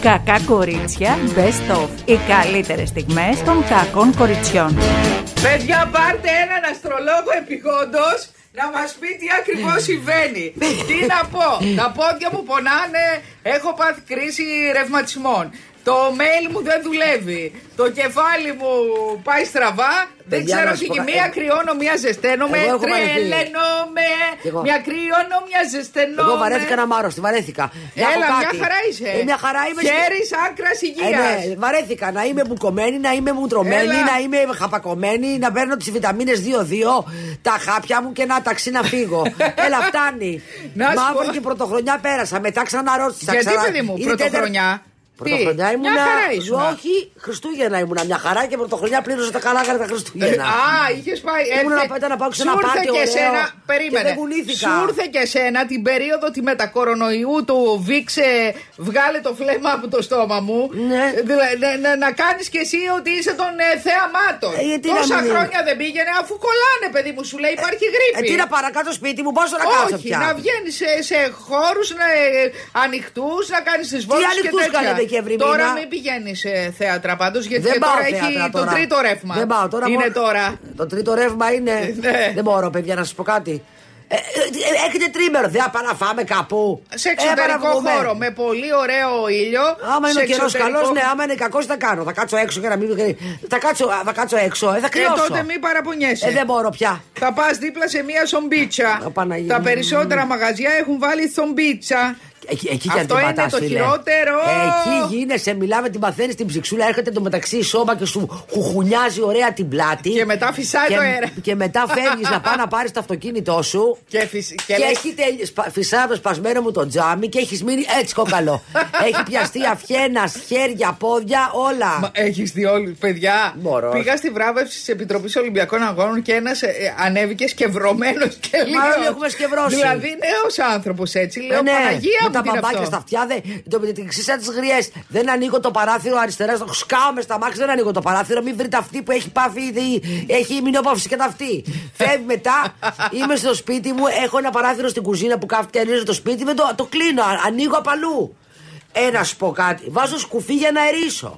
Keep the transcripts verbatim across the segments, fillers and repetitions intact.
Κακά κορίτσια Best of. Οι καλύτερες στιγμές των κακών κοριτσιών. Παιδιά, πάρτε έναν αστρολόγο επιγόντως να μας πει τι ακριβώς συμβαίνει. Τι να πω, τα πόδια μου πονάνε, έχω πάθει κρίση ρευματισμών. Το mail μου δεν δουλεύει. Το κεφάλι μου πάει στραβά. Δεν ξέρω συγκυμία, κρυώνω, μια ζεσταίνομαι. Τρελαίνομαι. Μια κρυώνω, μια ζεσταίνομαι. Εγώ βαρέθηκα να μ' άρρωστη, βαρέθηκα. Έλα, μια χαρά είσαι. Ε, μια χαρά είμαι. Χέρις άκρας υγείας. Ε, ναι, βαρέθηκα να είμαι μπουκωμένη, να είμαι μουτρωμένη, να είμαι χαπακωμένη, να παίρνω τις βιταμίνες δύο δύο, τα χάπια μου και να ταξί να φύγω. Έλα, φτάνει. Μαύρη και πρωτοχρονιά πέρασα. Μετά ξαναρρώστησα. Γιατί, παιδί μου, πρωτοχρονιά. Πρωτοχρονιά ήμουνα. Μια χαρά ήσουν. Όχι, Χριστούγεννα ήμουνα μια χαρά και πρωτοχρονιά πλήρωσα τα καλά για τα Χριστούγεννα. Α, είχες πάει. Ήμουνα να πάω να πάω σε ένα πάρτι ωραίο. Σένα, περίμενε. Σου ήρθε και σένα την περίοδο τη με τα κορονοϊού του βήξε, βγάλε το φλέμα από το στόμα μου. Ναι. Να, να, να κάνεις και εσύ ότι είσαι των ε, θεαμάτων. Ε, Τόσα χρόνια δεν πήγαινε αφού κολλάνε, παιδί μου, σου λέει υπάρχει γρήπη. Ε, τι να παρακάτω σπίτι μου, πόσο να κάτσω πια. Να βγαίνεις σε, σε χώρους ε, ανοιχτούς, να κάνεις τις βόλτες και τέτοια. Τώρα μην πηγαίνεις σε θέατρα πάντως, γιατί δεν τώρα έχει το τρίτο ρεύμα. Δεν πάω τώρα. Είναι μόνο... τώρα. Το τρίτο ρεύμα είναι. Ναι. Δεν μπορώ, παιδιά, να σας πω κάτι. Ε, ε, ε, έχετε τρίμερο, δεν θα πάμε να φάμε κάπου. Σε εξωτερικό ε, χώρο, με πολύ ωραίο ήλιο. Άμα είναι ο καιρός εξωτερικό... καλός, ναι, άμα είναι κακός, θα κάνω. Θα κάτσω έξω και να μην. Θα κάτσω, θα κάτσω έξω, ε, θα κρυώσω. Ε, τότε μην παραπονιέσαι. Ε, δεν μπορώ πια. Θα πας δίπλα σε μια σομπίτσα. Τα περισσότερα μαγαζιά έχουν βάλει σομπίτσα. Εκεί, εκεί αυτό είναι πατάς, το φίλε. Χειρότερο. Εκεί γίνεσαι, μιλάμε, την παθαίνεις την ψυξούλα, έρχεται το μεταξύ η σώμα και σου χουχουνιάζει ωραία την πλάτη. Και μετά φυσάει και, το αέρα. Και μετά φεύγεις να πάει να πάρεις το αυτοκίνητό σου. Και, φυσ, και, και έχει τελει... φυσάει το σπασμένο μου το τζάμι και έχεις μείνει έτσι κόκαλο. Έχει πιαστεί αυχένας, χέρια, πόδια, όλα. Μα έχεις δει όλοι, παιδιά. Μπορώ. Πήγα στη βράβευση της Επιτροπής Ολυμπιακών Αγώνων και ένας ε, ανέβηκε σκευρωμένος και λίγο. Μα έχουμε σκευρώσει. Δηλαδή νέος άνθρωπος έτσι. Λέω, ε, ναι. Παναγία μου, τα μπαμπάκια στα αυτιά, το ξύσα τις γριές. Δεν ανοίγω το παράθυρο αριστερά, το σκάω μες στα μάξι, δεν ανοίγω το παράθυρο. Μην βρει ταυτί που έχει πάθει, έχει μηνόπαυση και ταυτί. Φεύγει μετά, είμαι στο σπίτι μου, έχω ένα παράθυρο στην κουζίνα που κάθεται και το σπίτι, με το, το κλείνω, ανοίγω απ' αλλού. Ένα σου πω κάτι, βάζω σκουφί για να ερίσω.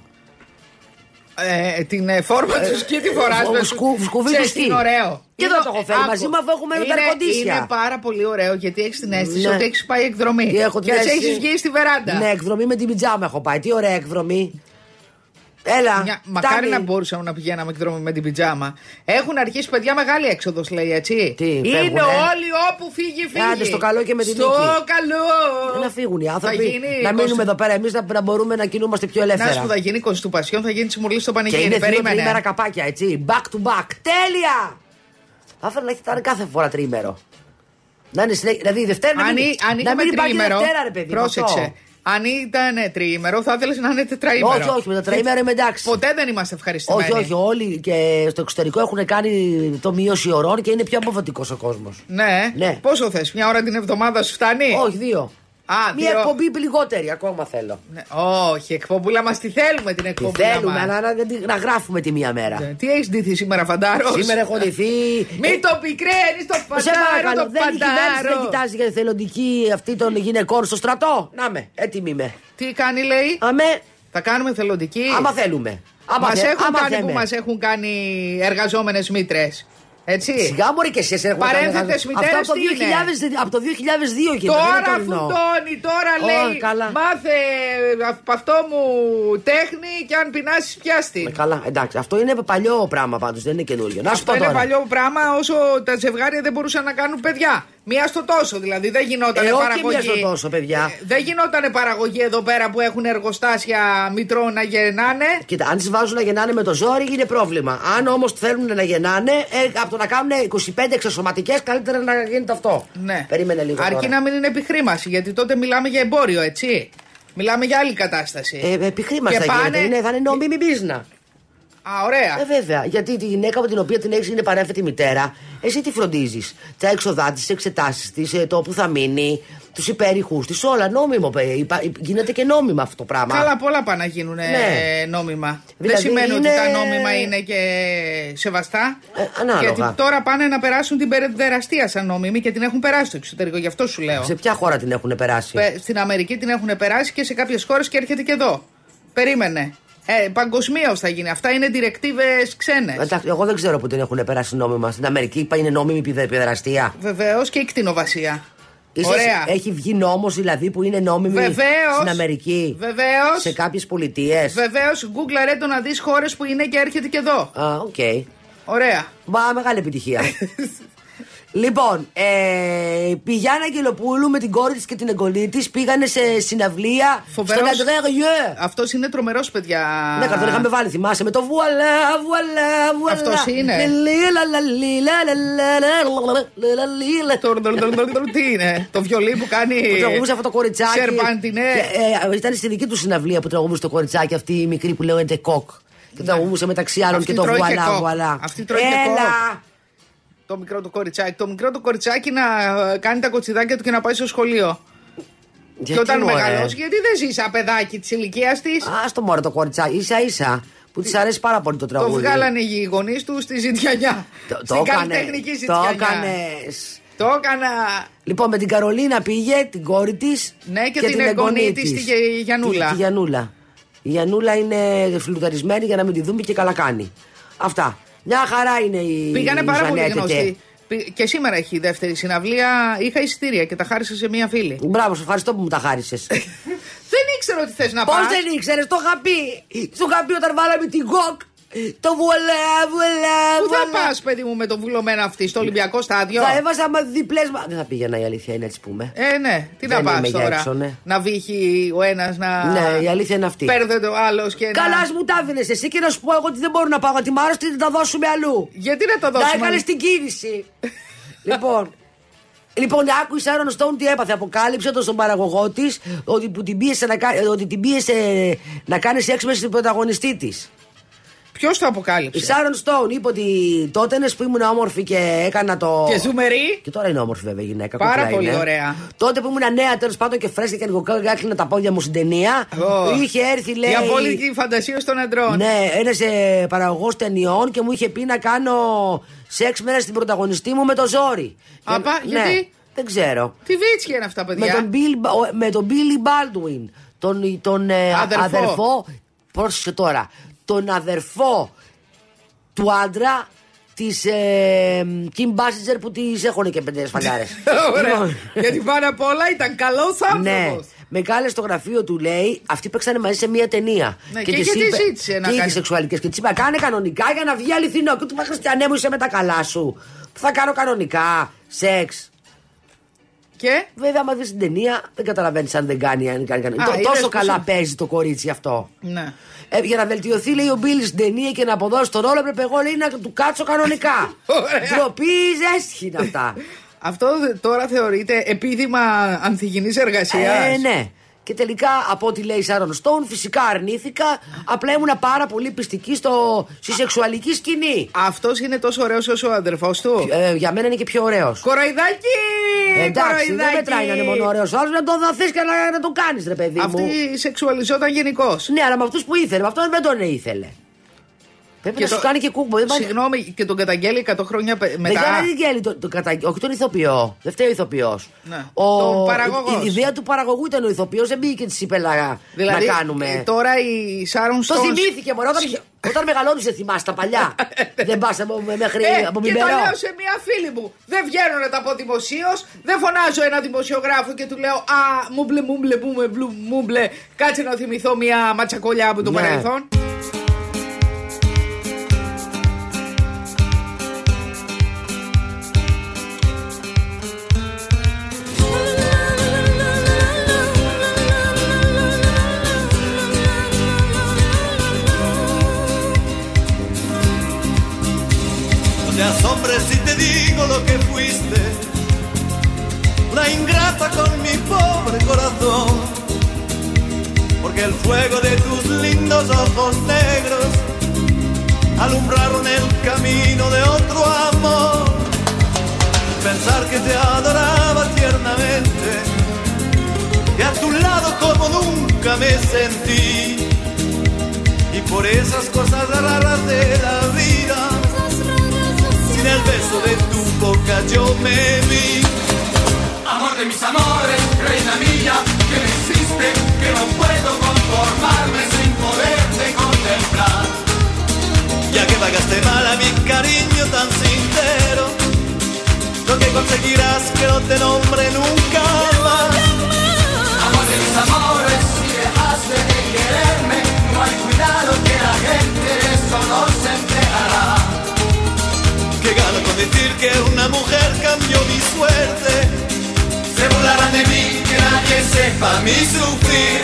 Ε, την ε, φόρμα του σκι τη φοράς με σκουφί του σκι. Είναι ωραίο. Και εδώ το έχω φέρει μαζί μου, αφού έχουμε τα κοντίσια. Είναι πάρα πολύ ωραίο γιατί έχεις την αίσθηση, ναι, ότι έχεις πάει εκδρομή. Και, έχω και έτσι έχεις βγει στη βεράντα. Ναι, εκδρομή με την πιτζάμα έχω πάει. Τι ωραία εκδρομή. Έλα. Μια, μακάρι να μπορούσαμε να πηγαίναμε εκδρομή με την πιτζάμα. Έχουν αρχίσει, παιδιά, μεγάλη έξοδος, λέει, έτσι. Τι, είναι φεύγουνε. Όλοι όπου φύγει, φύγει. Άντε στο καλό και με την στο νίκη. Στο καλό. Να φύγουν οι άνθρωποι. Να μείνουμε εδώ πέρα εμείς, να, να μπορούμε να κινούμαστε πιο ελεύθερα. Να σου θα γίνει κονστουπασιόν, θα γίνει τσιμουλή στο πανηγύρι. Και είναι περίμενε. Τρίμερα καπάκια, έτσι. Back to back. Τέλεια! Θα ήθελα να έχει φτάνει κάθε φορά τρίμερο. Να είναι συνέχεια. Δηλαδή η Δευτέρα να μην, αν να μην υπάρχει τρίμερο, Δευτέρα, ρε παιδί. Πρόσεξε. Αυτό. Αν ήταν τριήμερο, θα ήθελε να είναι τετραήμερο. Όχι, όχι, με το τετραήμερο είμαι εντάξει. Ποτέ δεν είμαστε ευχαριστημένοι. Όχι, όχι, όλοι και στο εξωτερικό έχουν κάνει το μείωση ωρών και είναι πιο αποφατικός ο κόσμος. Ναι. ναι. Πόσο θες, μια ώρα την εβδομάδα σου φτάνει? Όχι, δύο. Α, μια δύο... εκπομπή λιγότερη ακόμα θέλω. Ναι, όχι, εκπομπούλα μας τη θέλουμε την εκπομπή. Τη θέλουμε, αλλά να, να γράφουμε τη μία μέρα. Ναι, τι έχεις ντυθεί σήμερα, Φαντάρος? Σήμερα έχω ντυθεί. Μην το πικραίνεις το Φαντάρο, το δεν, Φαντάρο. Δεν κοιτάζει για θελοντική αυτή των γυναικών στο στρατό. Να με, έτοιμη είμαι. Τι κάνει, λέει? Αμέ. Θα κάνουμε θελοντική. Άμα θέλουμε. Άμα μας θε, έχουν άμα κάνει θέμε. που μας έχουν κάνει εργαζόμενες μήτρες. Έτσι. Σιγά μπορεί και εσείς έχουν παρένθετες μητέρες. Αυτό από το, δύο χιλιάδες, από το δύο χιλιάδες δύο και τώρα φουντώνει, τώρα oh, λέει καλά. Μάθε από αυτό μου τέχνη και αν πεινάσεις πιάστη. Ε, καλά, εντάξει, αυτό είναι παλιό πράγμα πάντως, δεν είναι καινούριο. Να σου αυτό πω είναι τώρα. παλιό πράγμα όσο τα ζευγάρια δεν μπορούσαν να κάνουν παιδιά. Μία στο τόσο δηλαδή, δεν γινόταν ε, παραγωγή. Μία στο τόσο, παιδιά. Ε, δεν γινόταν παραγωγή εδώ πέρα που έχουν εργοστάσια μητρών να γεννάνε. Κοίτα, αν τις βάζουν να γεννάνε με το ζόρι είναι πρόβλημα. Αν όμως θέλουν να γεννάνε, ε, από το να κάνουν είκοσι πέντε εξωσωματικές, καλύτερα να γίνεται αυτό. Ναι. Περίμενε λίγο. Αρκεί τώρα. να μην είναι επιχρήμαση, γιατί τότε μιλάμε για εμπόριο, έτσι. Μιλάμε για άλλη κατάσταση. Ε, επιχρήμαση θα πάνε... γίνεται, είναι, θα είναι νόμιμη μπίζνα. Α, ωραία. Ε, βέβαια. Γιατί τη γυναίκα με την οποία την έχει είναι παρέμφετη μητέρα, εσύ τη φροντίζει. Τα έξοδά τη, τι εξετάσει τη, το που θα μείνει, του υπέρηχου τη, όλα νόμιμο. Γίνεται και νόμιμα αυτό το πράγμα. Καλά, πολλά πάνε να γίνουν ναι. νόμιμα. Δηλαδή δεν σημαίνει είναι... ότι τα νόμιμα είναι και σεβαστά. Ε, ανάλογα. Γιατί τώρα πάνε να περάσουν την παιδεραστία σαν νόμιμη και την έχουν περάσει στο εξωτερικό. Γι' αυτό σου λέω. Σε ποια χώρα την έχουν περάσει? Στην Αμερική την έχουν περάσει και σε κάποιες χώρες και έρχεται και εδώ. Περίμενε. Ε, παγκοσμίως θα γίνει. Αυτά είναι διρεκτίβες ξένες. Εντάξει, εγώ δεν ξέρω που την έχουν περάσει νόμιμα. Στην Αμερική είναι νόμιμη η παιδεραστία. Βεβαίως και η κτηνοβασία. Είσαι, ωραία. Έχει βγει νόμος δηλαδή που είναι νόμιμη βεβαίως, στην Αμερική. Βεβαίως. Σε κάποιες πολιτείες. Βεβαίως. Google ρε το να δεις χώρες που είναι και έρχεται και εδώ. Α, οκ. Okay. Ωραία. Μπα, μεγάλη επιτυχία. Λοιπόν, ε, Πηγιάννα Αγγελοπούλου με την κόρη της και την εγγονή της πήγανε σε συναυλία Φοβερός. στον Αντρέ Ριeu. Αυτός είναι τρομερός, παιδιά. Ναι, καθόλου είχαμε βάλει, θυμάσαι, με το βουαλά, βουαλά, βουαλά. Αυτός είναι. Τι είναι, το βιολί που κάνει. Που τραγουδούσε αυτό το κοριτσάκι. Σερπαντινέ. Ήταν στη δική του συναυλία που τραγουδούσε το κοριτσάκι αυτή η μικρή που λέγεται Κοκ. Και τραγουδούσε μεταξύ άλλων και το βουαλά, βουαλά. Αυτή τρώει και κοκ. Το μικρό του κοριτσάκι. Το μικρό του κοριτσάκι να κάνει τα κοτσιδάκια του και να πάει στο σχολείο. Γιατί, και όταν μεγαλώσει, γιατί δεν ζει σαν παιδάκι τη ηλικία τη. Α το μωρέ το κοριτσάκι, ίσα ίσα. Που τη αρέσει πάρα πολύ το τραγούδι. Το βγάλανε οι γονείς του στη ζητιανιά. Το, στην καλλιτεχνική ζητιανιά. Το έκανες. Το έκανα. Λοιπόν, με την Καρολίνα πήγε, την κόρη τη. Ναι, και, και την, την εγγονή τη, τη Γιαννούλα. Τη, τη Γιαννούλα. Η Γιαννούλα είναι φλουταρισμένη για να μην τη δούμε και καλά κάνει. Αυτά. Μια χαρά είναι η. Πήγανε πάρα η πολύ γνωστοί. Και σήμερα έχει η δεύτερη συναυλία. Είχα εισιτήρια και τα χάρισα σε μία φίλη. Μπράβο, σε ευχαριστώ που μου τα χάρισες. Δεν ήξερα ότι θες να πας. Πώς δεν ήξερες, το είχα πει. Το είχα πει όταν βάλαμε την γκοκ. Το βουαλά, βουαλά. Πού θα πας, παιδί μου, με το βουλωμένο αυτή, στο Ολυμπιακό στάδιο? Θα έβαζα με διπλές. Δεν θα πήγαινα, η αλήθεια είναι, έτσι πούμε. Ε, ναι, τι να πας τώρα. Έξω, ναι. Να βύχει ο ένας να. Ναι, η αλήθεια είναι αυτή. Παίρνετε ο άλλος και. Καλά, να... μου τα έδινες εσύ και να σου πω εγώ ότι δεν μπορώ να πάω. Ότι μ' άρεσε να τα δώσουμε αλλού. Γιατί να τα δώσουμε? Να έκανες την κίνηση. Λοιπόν. Λοιπόν, άκου η Σάρον Στόουν τι έπαθε. Αποκάλυψε το στον παραγωγό της ότι, την πίεσε να, ότι την πίεσε να κάνει σεξ μέσα στην πρωταγωνιστή της. Ποιος το αποκάλυψε? Η Σάρον Στόουν είπε ότι τότε που ήμουν όμορφη και έκανα το. Και ζουμερή. Και τώρα είναι όμορφη βέβαια η γυναίκα. Πάρα πολύ είναι. ωραία. Τότε που ήμουν νέα, τέλος πάντων και φρέσκα και ανοιγοκάλα, έκλεινα τα πόδια μου στην ταινία. Oh. Είχε έρθει, λέει. Η απόλυτη φαντασία των αντρών. Ναι, ένας παραγωγός ταινιών και μου είχε πει να κάνω σεξ μέσα στην πρωταγωνιστή μου με το ζόρι. Απα, και, γιατί? Ναι, δεν ξέρω. Τι βίτσια είναι αυτά, παιδιά? Με τον, Bill, με τον Billy Baldwin, τον, τον αδερφό. αδερφό. Πρόσεχε τώρα. Τον αδερφό του άντρα της ε, Kim Basinger που τις έχουν και πέντε σφαλιάρες. Ωραία. Γιατί πάνω απ' όλα ήταν καλός άνθρωπος. Ναι. Με κάλεσε στο γραφείο του, λέει, αυτοί παίξανε μαζί σε μία ταινία. Ναι, και, και γιατί είπε, ζήτησε να και κάνει. σεξουαλικές. Και τη είπα, κάνε κανονικά για να βγει αληθινό. Και του είπα, Χριστιανέ μου, είσαι με τα καλά σου. Που θα κάνω κανονικά σεξ. Και βέβαια, άμα δεις την ταινία, δεν καταλαβαίνεις αν δεν κάνει. Αν κάνει, κάνει. Α, το, τόσο καλά πόσο... παίζει το κορίτσι αυτό. Ναι. Ε, για να βελτιωθεί, λέει, ο Μπίλι στην ταινία και να αποδώσει τον ρόλο, έπρεπε εγώ, λέει, να του κάτσω κανονικά. Ντροπή, ζέστη είναι αυτά. Αυτό τώρα θεωρείται επίδημα ανθυγιεινής εργασίας. Ε, ναι. Και τελικά, από ό,τι λέει η Σάρον Στόουν, φυσικά αρνήθηκα. Απλά ήμουν πάρα πολύ πιστική στο... στη σεξουαλική σκηνή. Αυτός είναι τόσο ωραίος όσο ο αδερφός του. Ε, για μένα είναι και πιο ωραίος. Κοροϊδάκι! Ε, εντάξει, κοροϊδάκι. δεν μετράει να είναι μόνο ωραίος. Άλλος να τον δαθείς και να, να τον κάνεις, ρε παιδί Αυτή μου. Αυτή σεξουαλιζόταν γενικώς. Ναι, αλλά με αυτούς που ήθελε. Με αυτόν δεν τον ήθελε. Πρέπει και να το... σου κάνει και κούμπο. Συγγνώμη, και τον καταγγέλει εκατό χρόνια μετά. Δεν καταγγέλει τον το κατα... όχι τον ηθοποιό. Δεν φταίει ο ηθοποιός. Ναι. Ο... Τον παραγωγός. Η ιδέα του παραγωγού ήταν ο ηθοποιός, δεν πήγε και της είπε δηλαδή, να κάνουμε. Τώρα η Σάρον Στόουν. Το θυμήθηκε μόνο. Όταν, όταν μεγαλώνησε, θυμάσαι τα παλιά. Δεν πας μέχρι ε, από και μημπερό. το λέω σε μια φίλη μου. Δεν βγαίνω να τα πω δημοσίως. Δεν φωνάζω ένα δημοσιογράφο και του λέω α, μουμπλε, μουμπλε, μουμπλε, μουμπλε. Κάτσε να θυμηθώ μια ματσακολιά από το ναι. παρελθόν. te asombres si te digo lo que fuiste, una ingrata con mi pobre corazón, porque el fuego de tus lindos ojos negros alumbraron el camino de otro amor. Pensar que te adoraba tiernamente, que a tu lado como nunca me sentí, y por esas cosas raras de la vida, sin el beso de tu boca yo me vi. Amor de mis amores, reina mía, que me hiciste, que no puedo conformarme sin poderte contemplar. Ya que pagaste mal a mi cariño tan sincero, lo que conseguirás que no te nombre nunca más. Amor de mis amores, si dejaste de quererme, no hay cuidado que la gente de eso no se enterará. Que gano con decir que una mujer cambió mi suerte. Se burlarán de mí, que nadie sepa mi sufrir.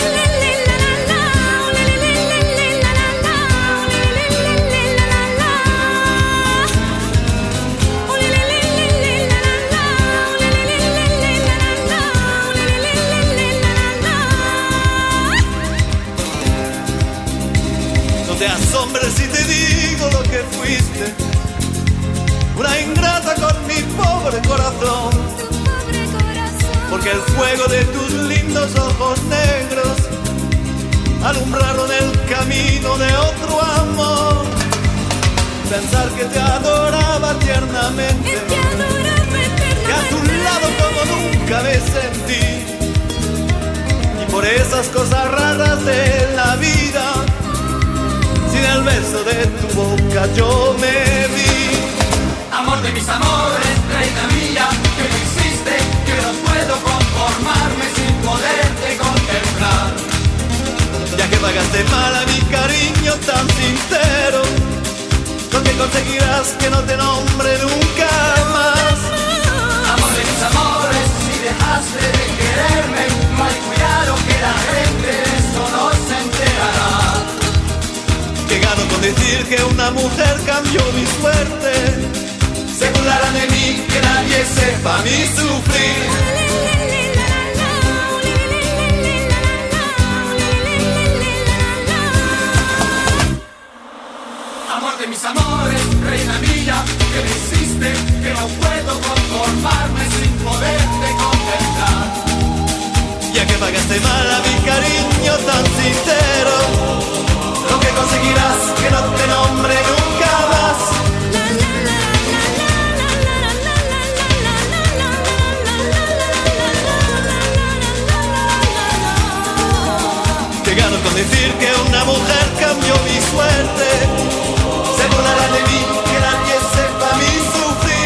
No te asombres si te digo lo que fuiste, una ingrata con mi pobre corazón. Porque el fuego de tus lindos ojos negros alumbraron el camino de otro amor. Pensar que te adoraba tiernamente, que a tu lado como nunca me sentí, y por esas cosas raras de la vida, sin el beso de tu boca yo me vi. Amor de mis amores, reina mía, que me hiciste, que no puedo conformarme sin poderte contemplar. Ya que pagaste mal a mi cariño tan sincero, lo que conseguirás que no te nombre nunca más. Amor de mis amores, si dejaste de quererme, no hay cuidado que la gente de eso no se enterará. Que gano con decir que una mujer cambió mi suerte. Se burlarán de mí, que nadie sepa mi sufrir. Amor de mis amores, reina mía, que me hiciste, que no puedo conformarme sin poderte contemplar. Ya que pagaste mal a mi cariño tan sincero, lo que conseguirás que no te nombre nunca más. Que gano con decir que una mujer cambió mi suerte. Se burlará de mí, que nadie sepa mi sufrir.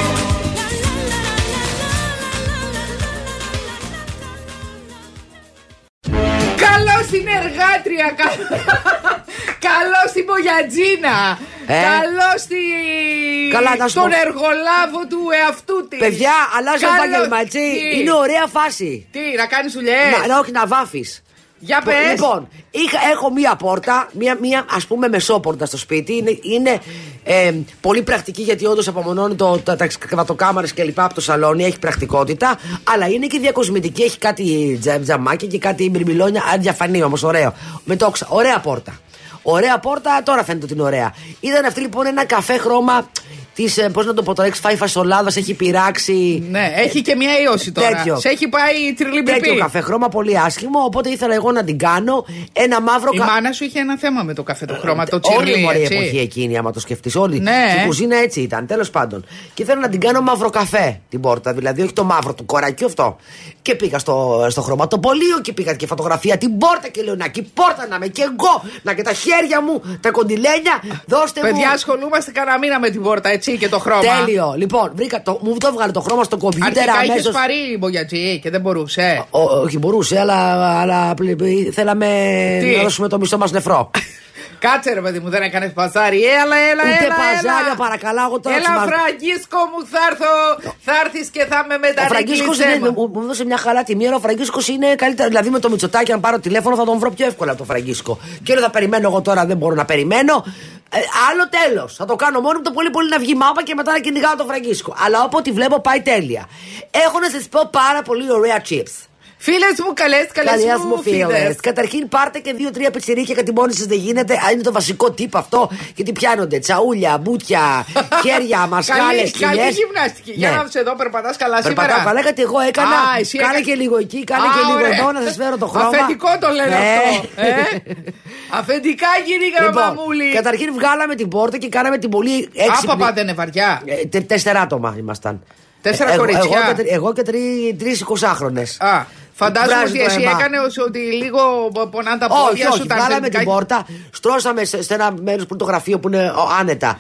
Καλώς την εργάτρια, καλώς την Μπογιατζίνα, Ε. καλώς τη... Καλά, να σου τον πω. εργολάβο του εαυτού της. Παιδιά, αλλάζω Καλώς- επάγγελμα, έτσι. Τι? Είναι ωραία φάση. Τι, να κάνεις δουλειές. Να, να, όχι, να βάφεις. Για πες. Λοιπόν, είχα, έχω μία πόρτα, μία, μία ας πούμε μεσόπορτα στο σπίτι. Είναι, είναι ε, πολύ πρακτική γιατί όντως απομονώνει το, τα, τα κρεβατοκάμαρες και λοιπά από το σαλόνι. Έχει πρακτικότητα. Αλλά είναι και διακοσμητική. Έχει κάτι τζα, τζαμάκια και κάτι μπιρμπιλόνια. Αδιαφανή όμως, ωραίο. Με τόξα. Ωραία πόρτα. Ωραία πόρτα, τώρα φαίνεται ότι είναι ωραία. Ήταν αυτή λοιπόν ένα καφέ χρώμα της, πώς να το πω, το έξι φάιβ φασολάδας, έχει πειράξει. Ναι, έχει και μια ίωση τώρα. Τέτοιο. Σε έχει πάει τριλιμπιπί. Τέτοιο καφέ χρώμα πολύ άσχημο. Οπότε ήθελα εγώ να την κάνω. Ένα μαύρο Η κα... μάνα σου είχε ένα θέμα με το καφέ το χρώμα, το τσιρλί. Όλη μωρή έτσι. εποχή εκείνη, άμα το σκεφτεί. Όλη. Ναι. Και η κουζίνα έτσι ήταν, τέλος πάντων. Και ήθελα να την κάνω μαύρο καφέ την πόρτα, δηλαδή όχι το μαύρο του κορακιού αυτό. Και πήγα στο, στο χρωματοπωλείο και πήγα και φωτογραφία την πόρτα και λέω να και η πόρτα να είμαι και εγώ. Να και τα χέρια μου, τα κοντιλένια, δώστε μου. Παιδιά, ασχολούμαστε κανένα μήνα με την πόρτα, έτσι, και το χρώμα. Τέλειο. Λοιπόν, βρήκα το, μου το έβγαλε το χρώμα στο κομπιούτερ Αρχικά αμέσως. είχες πάρει μπογιατζή και δεν μπορούσε. Ό, όχι, μπορούσε, αλλά, αλλά θέλαμε Τι? να δώσουμε το μισθό μας νεφρό. Κάτσε ρε παιδί μου, δεν έκανες παζάρι. Έλα, έλα, Ούτε έλα. παζάρια, έλα. παρακαλώ, εγώ τώρα Έλα, ξυμα- Φραγκίσκο μου, θα έρθω. Θα έρθεις και θα με Ο μετανεκλείσαι. Φραγκίσκος είναι, μου, μου έδωσε μια χαρά τιμή, αλλά ο Φραγκίσκος είναι καλύτερα. Δηλαδή με το Μητσοτάκι, αν πάρω τηλέφωνο, θα τον βρω πιο εύκολα από τον Φραγκίσκο. Και λέω θα περιμένω εγώ τώρα, δεν μπορώ να περιμένω. Ε, άλλο τέλος. Θα το κάνω μόνο μου το πολύ πολύ να βγει μάπα και μετά να κυνηγάω τον Φραγκίσκο. Αλλά όποτε βλέπω πάει τέλεια. Έχω να σας πω πάρα πολύ ωραία chips. Φίλες μου, καλές, καλές μου φίλες. Καταρχήν πάρτε και δύο-τρία πιτσιρίκια γιατί μόνοι σας δεν γίνεται. Είναι το βασικό τύπο αυτό. Γιατί πιάνονται τσαούλια, μπουτια, χέρια, μασχάλες, κοιλιές. Καλή γυμναστική. Για να δεις εδώ, περπατάς καλά σήμερα. Περπατάω καλά γιατί εγώ έκανα. Α, εσύ κάνε έκανα... και λίγο εκεί, κάνε Α, και λίγο ωραία. εδώ να σας φέρω το χρώμα. Αφεντικό το λένε ναι. αυτό. Ε? Αφεντικά γυρίγα λοιπόν, μαμούλη. καταρχήν βγάλαμε την πόρτα και κάναμε την πολύ έξυπνη. Άπα πάτε είναι βαριά. Ε, τέσσερα άτομα ήμασταν. Τέσσερα ε, κορίτσια. Εγώ, εγώ, εγώ και τρεις εικοσάχρονες. Α, φαντάζομαι ότι εσύ αίμα. έκανες ότι λίγο πονά τα πόδια όχι, σου. όχι, τα βγάλαμε αρσενικά. την πόρτα, στρώσαμε σε, σε ένα μέρος που είναι το γραφείο που είναι ο, άνετα.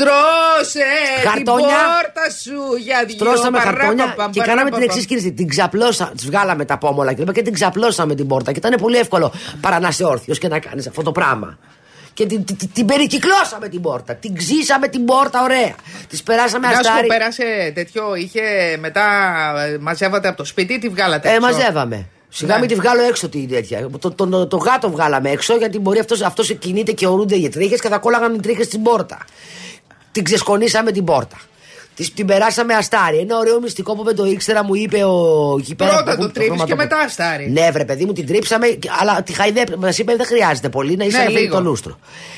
Στρώσε Χαρτόνια. την πόρτα σου για δυο. Στρώσαμε χαρτόνια παράπα, και παράπα, κάναμε την παράπα. εξής κίνηση. Την ξαπλώσα, τις βγάλαμε τα πόμολα και, και την ξαπλώσαμε την πόρτα. Και ήταν πολύ εύκολο παρά να είσαι όρθιος και να κάνεις αυτό το πράγμα. Και την, την, την περικυκλώσαμε την πόρτα. Την ξύσαμε την πόρτα, ωραία. Τις περάσαμε Να σου αστάρι. πέρασε τέτοιο, είχε μετά ε, μαζεύατε από το σπίτι ή τη βγάλατε Ε, έξω? μαζεύαμε. Σιγά Ναι. μην τη βγάλω έξω την τέτοια. Το, το, το, το γάτο βγάλαμε έξω γιατί μπορεί αυτός, αυτός κινείται και ορούνται οι τρίχες και θα κόλλαγαν οι τρίχες στην πόρτα. Την ξεσκονίσαμε την πόρτα. Της, την περάσαμε αστάρι. Ένα ωραίο μυστικό που δεν το ήξερα, μου είπε ο εκεί πέρα. Πρώτα που- το που- τρίβεις χρωματο- και μετά αστάρι. Ναι, βρε παιδί μου, την τρίψαμε, αλλά τη χαϊδέψαμε. Μας είπε δεν χρειάζεται πολύ να είσαι Ναι, να φύγει λίγο. το λούστρο.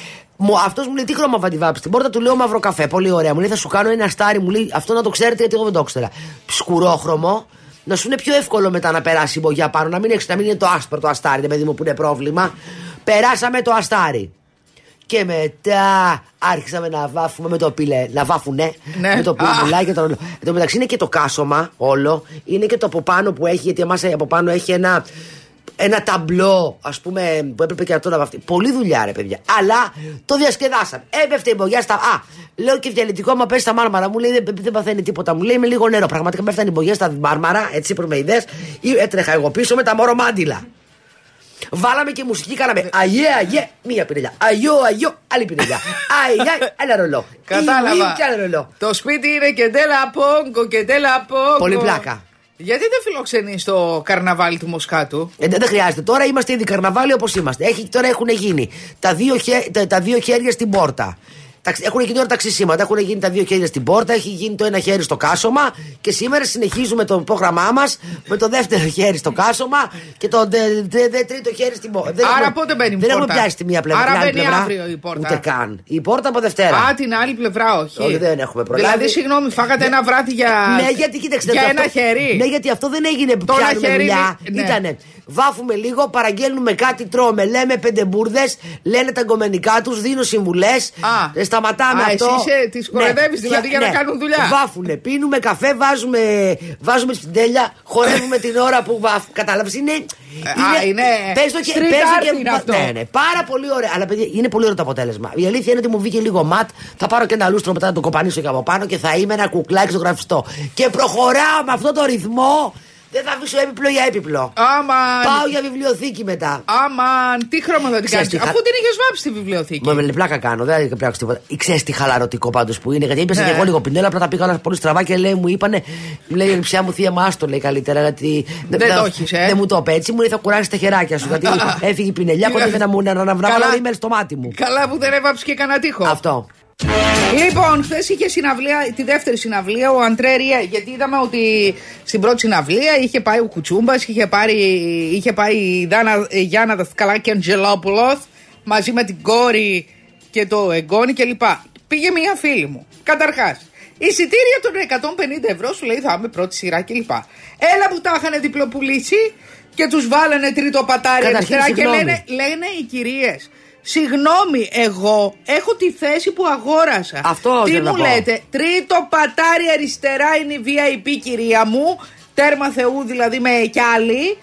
Αυτό μου λέει τι χρώμα θα τη βάψει την πόρτα, του λέω μαύρο καφέ. Πολύ ωραία. Μου λέει θα σου κάνω ένα αστάρι, μου λέει αυτό να το ξέρετε γιατί εγώ δεν το ήξερα. Σκουρόχρωμο, να σου είναι πιο εύκολο μετά να περάσει η μπογιά πάνω, να μην, έχεις, να μην είναι το άσπρο το αστάρι, δε παιδί μου που είναι πρόβλημα. Περάσαμε το αστάρι. Και μετά άρχισαμε να βάφουμε με το πιλέ. Να βάφουνε Ναι. με το πιλουλάκι. Το... Εν τω μεταξύ είναι και το κάσωμα όλο. Είναι και το από πάνω που έχει, γιατί εμάς από πάνω έχει ένα. Ένα ταμπλό, ας πούμε, που έπρεπε και αυτό να βαφτεί. Πολλή δουλειά, ρε παιδιά. Αλλά το διασκεδάσαμε. Έπεφτε η μπογιά στα. Α, λέω και διαλυτικό, μα πέσει στα μάρμαρα. Μου λέει δεν, δεν παθαίνει τίποτα. Μου λέει με λίγο νερό. Πραγματικά με έφτανε η μπογιά στα μάρμαρα, έτσι που με είδες. Ή έτρεχα εγώ πίσω με τα μωρομάντιλα. Βάλαμε και μουσική, κάναμε αγιέ, αγιέ, μία πινελιά. Αγιό, αγιό, άλλη πινελιά. Αγιέ, ένα ρολό. Κατάλαβα. Ή, και ένα ρολό. Το σπίτι είναι και τέλα πόγκο και τέλα πόγκο. Πολύ πλάκα. Γιατί δεν φιλοξενείς το καρναβάλι του Μοσχάτου? Ε, δεν χρειάζεται. Τώρα είμαστε ήδη καρναβάλι όπως είμαστε. Έχει, τώρα έχουν γίνει τα δύο, χέ, τα, τα δύο χέρια στην πόρτα. Τα, έχουν γίνει τώρα τα ξυσίματα. Έχουν γίνει τα δύο χέρια στην πόρτα. Έχει γίνει το ένα χέρι στο κάσωμα. Και σήμερα συνεχίζουμε το πρόγραμμά μας με το δεύτερο χέρι στο κάσωμα και το δε, δε, δε, τρίτο χέρι στην πόρτα. Άρα έχουμε, πότε μπαίνει η δεν πόρτα? έχουμε πιάσει τη μία πλευρά. Άρα την άλλη μπαίνει πλευρά, αύριο η πόρτα. Ούτε καν. Η πόρτα από Δευτέρα. Α, την άλλη πλευρά, όχι. Όχι, δεν έχουμε προλάβει. Δηλαδή, συγγνώμη, φάγατε ένα βράδυ για. Ναι, γιατί κοίταξε. Για αυτό, ένα χέρι. Ναι, γιατί αυτό δεν έγινε που Το ένα πιάνουμε χέρι δουλειά. είναι- ναι. Ήτανε. Βάφουμε λίγο, παραγγέλνουμε κάτι, τρώμε. Λέμε πέντε μπουρδες, λένε τα γκομενικά τους, δίνω συμβουλές. Α. Σταματάμε Α, αυτό. εσύ είσαι- τις κοροϊδεύεις δηλαδή για να κάνουν δουλειά. Βάφουνε, πίνουμε καφέ, βάζουμε, βάζουμε στην τέλεια, χορεύουμε την ώρα που βάφουμε. Κατάλαβες, είναι. Α, είναι πες το και, street πες το art και- είναι αυτό. Ναι, ναι, πάρα πολύ ωραία. Αλλά παιδιά, είναι πολύ ωραίο το αποτέλεσμα. Η αλήθεια είναι ότι μου βγήκε λίγο ματ. Θα πάρω και ένα λούστρο μετά να το κοπανίσω και από πάνω και θα είμαι ένα κουκλάκι στο γραφιστό. Και προχωράω με αυτό το ρυθμό. Δεν θα αφήσω έπιπλο για έπιπλο. Άμαν. Πάω για βιβλιοθήκη μετά. Αμαν. Τι χρώμα θα την Ξέρεις κάνεις? τι χα- Αφού την είχες βάψει στη βιβλιοθήκη. Μα με πλάκα κάνω, δεν θα πράξω τίποτα. Ξέρεις τι χαλαρωτικό πάντως που είναι, γιατί έπιασα Ναι. και εγώ λίγο πινέλα, απλά τα πήγα όλα πολύ στραβά και λέει, μου είπανε, μου λέει η ψιά μου θεία μου, άστο λέει καλύτερα, γιατί Δεν το έχεις, ε. δεν μου το είπε έτσι, μου λέει θα κουράσει τα χεράκια σου, γιατί έφυγε η πινελιά, κοντεύει να μου να, να, να βγάλω Καλά. ρίμελ στο μάτι μου. Καλά που δεν έβαψε και κανένα τείχο. Αυτό. Λοιπόν, χθε είχε συναυλία, τη δεύτερη συναυλία, ο Αντρέ Ριέ. Γιατί είδαμε ότι στην πρώτη συναυλία είχε πάει ο Κουτσούμπας, είχε, είχε πάει η Δάνα, η Γιάννα Δασκαλάκη Αντζελόπουλος μαζί με την κόρη και το εγγόνι κλπ. Πήγε μια φίλη μου. Καταρχάς, εισιτήρια των εκατόν πενήντα ευρώ σου λέει θα είμαι πρώτη σειρά κλπ. Έλα που τα είχαν διπλοπουλήσει και τους βάλανε τρίτο πατάρι Καταρχήν, αριστερά και συγγνώμη. λένε, λένε οι κυρίες. Συγγνώμη, εγώ έχω τη θέση που αγόρασα. Αυτό τι θέλω να μου πω. λέτε, τρίτο πατάρι αριστερά είναι η βι άι πι κυρία μου. Τέρμα Θεού δηλαδή με κι άλλη.